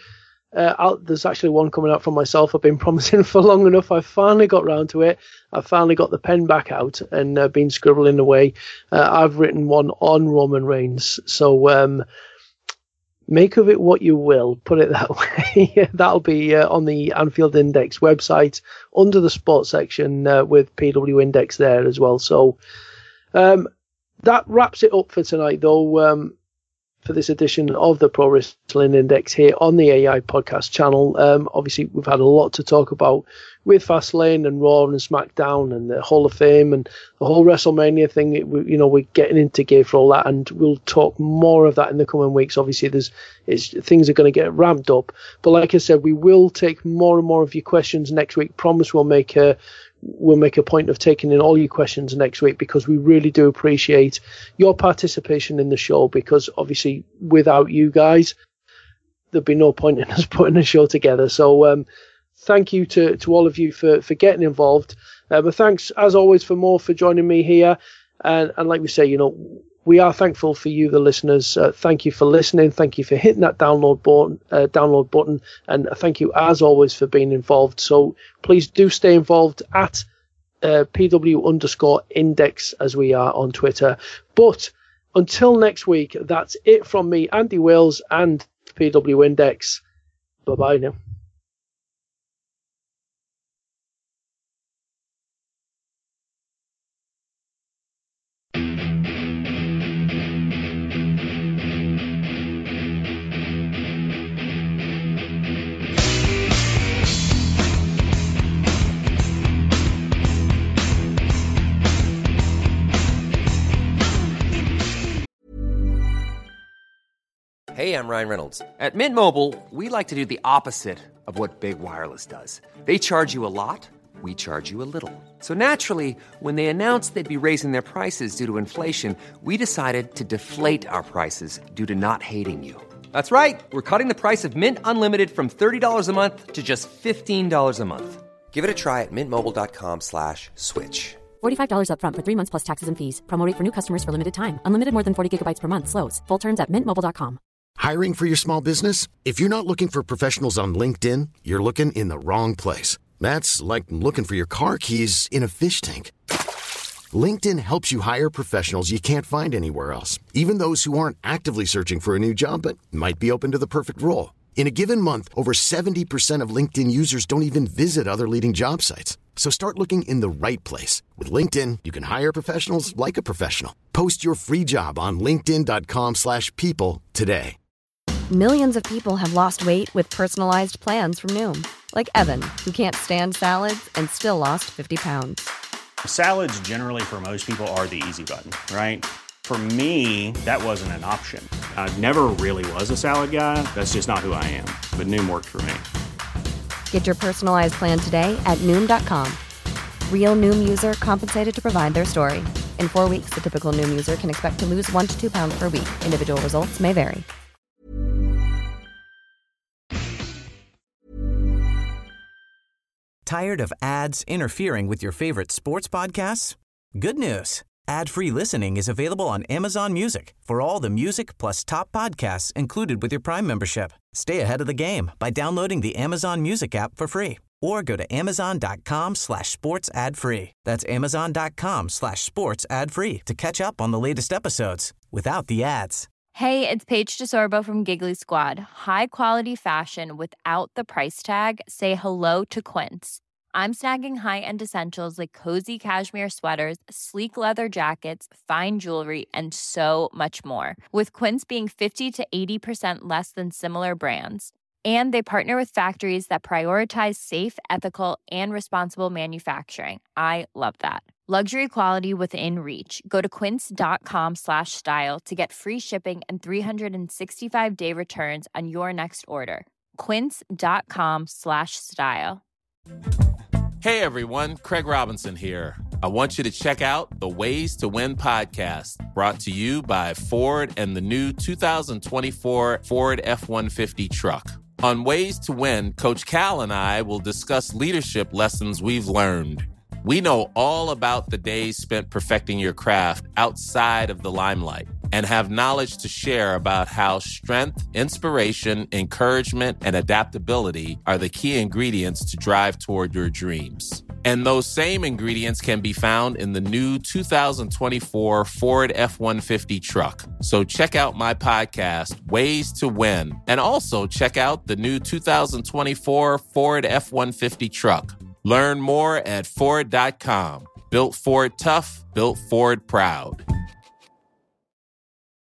Uh, I'll, there's actually one coming out from myself. I've been promising for long enough. I finally got round to it. I finally got the pen back out and uh, been scribbling away. Uh, I've written one on Roman Reigns. So um, make of it what you will, put it that way. That'll be uh, on the Anfield Index website under the sports section uh, with P W Index there as well. So um, that wraps it up for tonight, though. Um, for this edition of the Pro Wrestling Index here on the A I podcast channel. Um, obviously, we've had a lot to talk about with Fastlane and Raw and SmackDown and the Hall of Fame and the whole WrestleMania thing. It, we, you know, we're getting into gear for all that, and we'll talk more of that in the coming weeks. Obviously, there's it's, things are going to get ramped up. But like I said, we will take more and more of your questions next week. Promise we'll make a We'll make a point of taking in all your questions next week, because we really do appreciate your participation in the show, because obviously without you guys, there'd be no point in us putting a show together. So um, thank you to, to all of you for, for getting involved. Uh, but thanks, as always, for more for joining me here. And, and like we say, you know, we are thankful for you, the listeners. Uh, thank you for listening. Thank you for hitting that download button, uh, download button. And thank you, as always, for being involved. So please do stay involved at uh, P W underscore index, as we are on Twitter. But until next week, that's it from me, Andy Wales, and P W Index. Bye-bye now. Hey, I'm Ryan Reynolds. At Mint Mobile, we like to do the opposite of what Big Wireless does. They charge you a lot, we charge you a little. So naturally, when they announced they'd be raising their prices due to inflation, we decided to deflate our prices due to not hating you. That's right. We're cutting the price of Mint Unlimited from thirty dollars a month to just fifteen dollars a month. Give it a try at mintmobile.com slash switch. forty-five dollars up front for three months plus taxes and fees. Promo rate for new customers for limited time. Unlimited more than forty gigabytes per month slows. Full terms at mint mobile dot com. Hiring for your small business? If you're not looking for professionals on LinkedIn, you're looking in the wrong place. That's like looking for your car keys in a fish tank. LinkedIn helps you hire professionals you can't find anywhere else, even those who aren't actively searching for a new job but might be open to the perfect role. In a given month, over seventy percent of LinkedIn users don't even visit other leading job sites. So start looking in the right place. With LinkedIn, you can hire professionals like a professional. Post your free job on linkedin.com slash people today. Millions of people have lost weight with personalized plans from Noom. Like Evan, who can't stand salads and still lost fifty pounds. Salads generally for most people are the easy button, right? For me, that wasn't an option. I never really was a salad guy. That's just not who I am. But Noom worked for me. Get your personalized plan today at Noom dot com. Real Noom user compensated to provide their story. In four weeks, the typical Noom user can expect to lose one to two pounds per week. Individual results may vary. Tired of ads interfering with your favorite sports podcasts? Good news. Ad-free listening is available on Amazon Music for all the music plus top podcasts included with your Prime membership. Stay ahead of the game by downloading the Amazon Music app for free or go to amazon.com slash sports ad free. That's amazon.com slash sports ad free to catch up on the latest episodes without the ads. Hey, it's Paige DeSorbo from Giggly Squad. High quality fashion without the price tag. Say hello to Quince. I'm snagging high-end essentials like cozy cashmere sweaters, sleek leather jackets, fine jewelry, and so much more. With Quince being fifty to eighty percent less than similar brands. And they partner with factories that prioritize safe, ethical, and responsible manufacturing. I love that. Luxury quality within reach. Go to quince.com slash style to get free shipping and three sixty-five day returns on your next order. Quince.com slash style. Hey everyone, Craig Robinson here. I want you to check out the Ways to Win podcast, brought to you by Ford and the new two thousand twenty-four Ford F one fifty truck. On Ways to Win, Coach Cal and I will discuss leadership lessons we've learned. We know all about the days spent perfecting your craft outside of the limelight. and have knowledge to share about how strength, inspiration, encouragement, and adaptability are the key ingredients to drive toward your dreams. And those same ingredients can be found in the new two thousand twenty-four Ford F one fifty truck. So check out my podcast, Ways to Win, and also check out the new two thousand twenty-four Ford F one fifty truck. Learn more at Ford dot com. Built Ford tough, built Ford proud.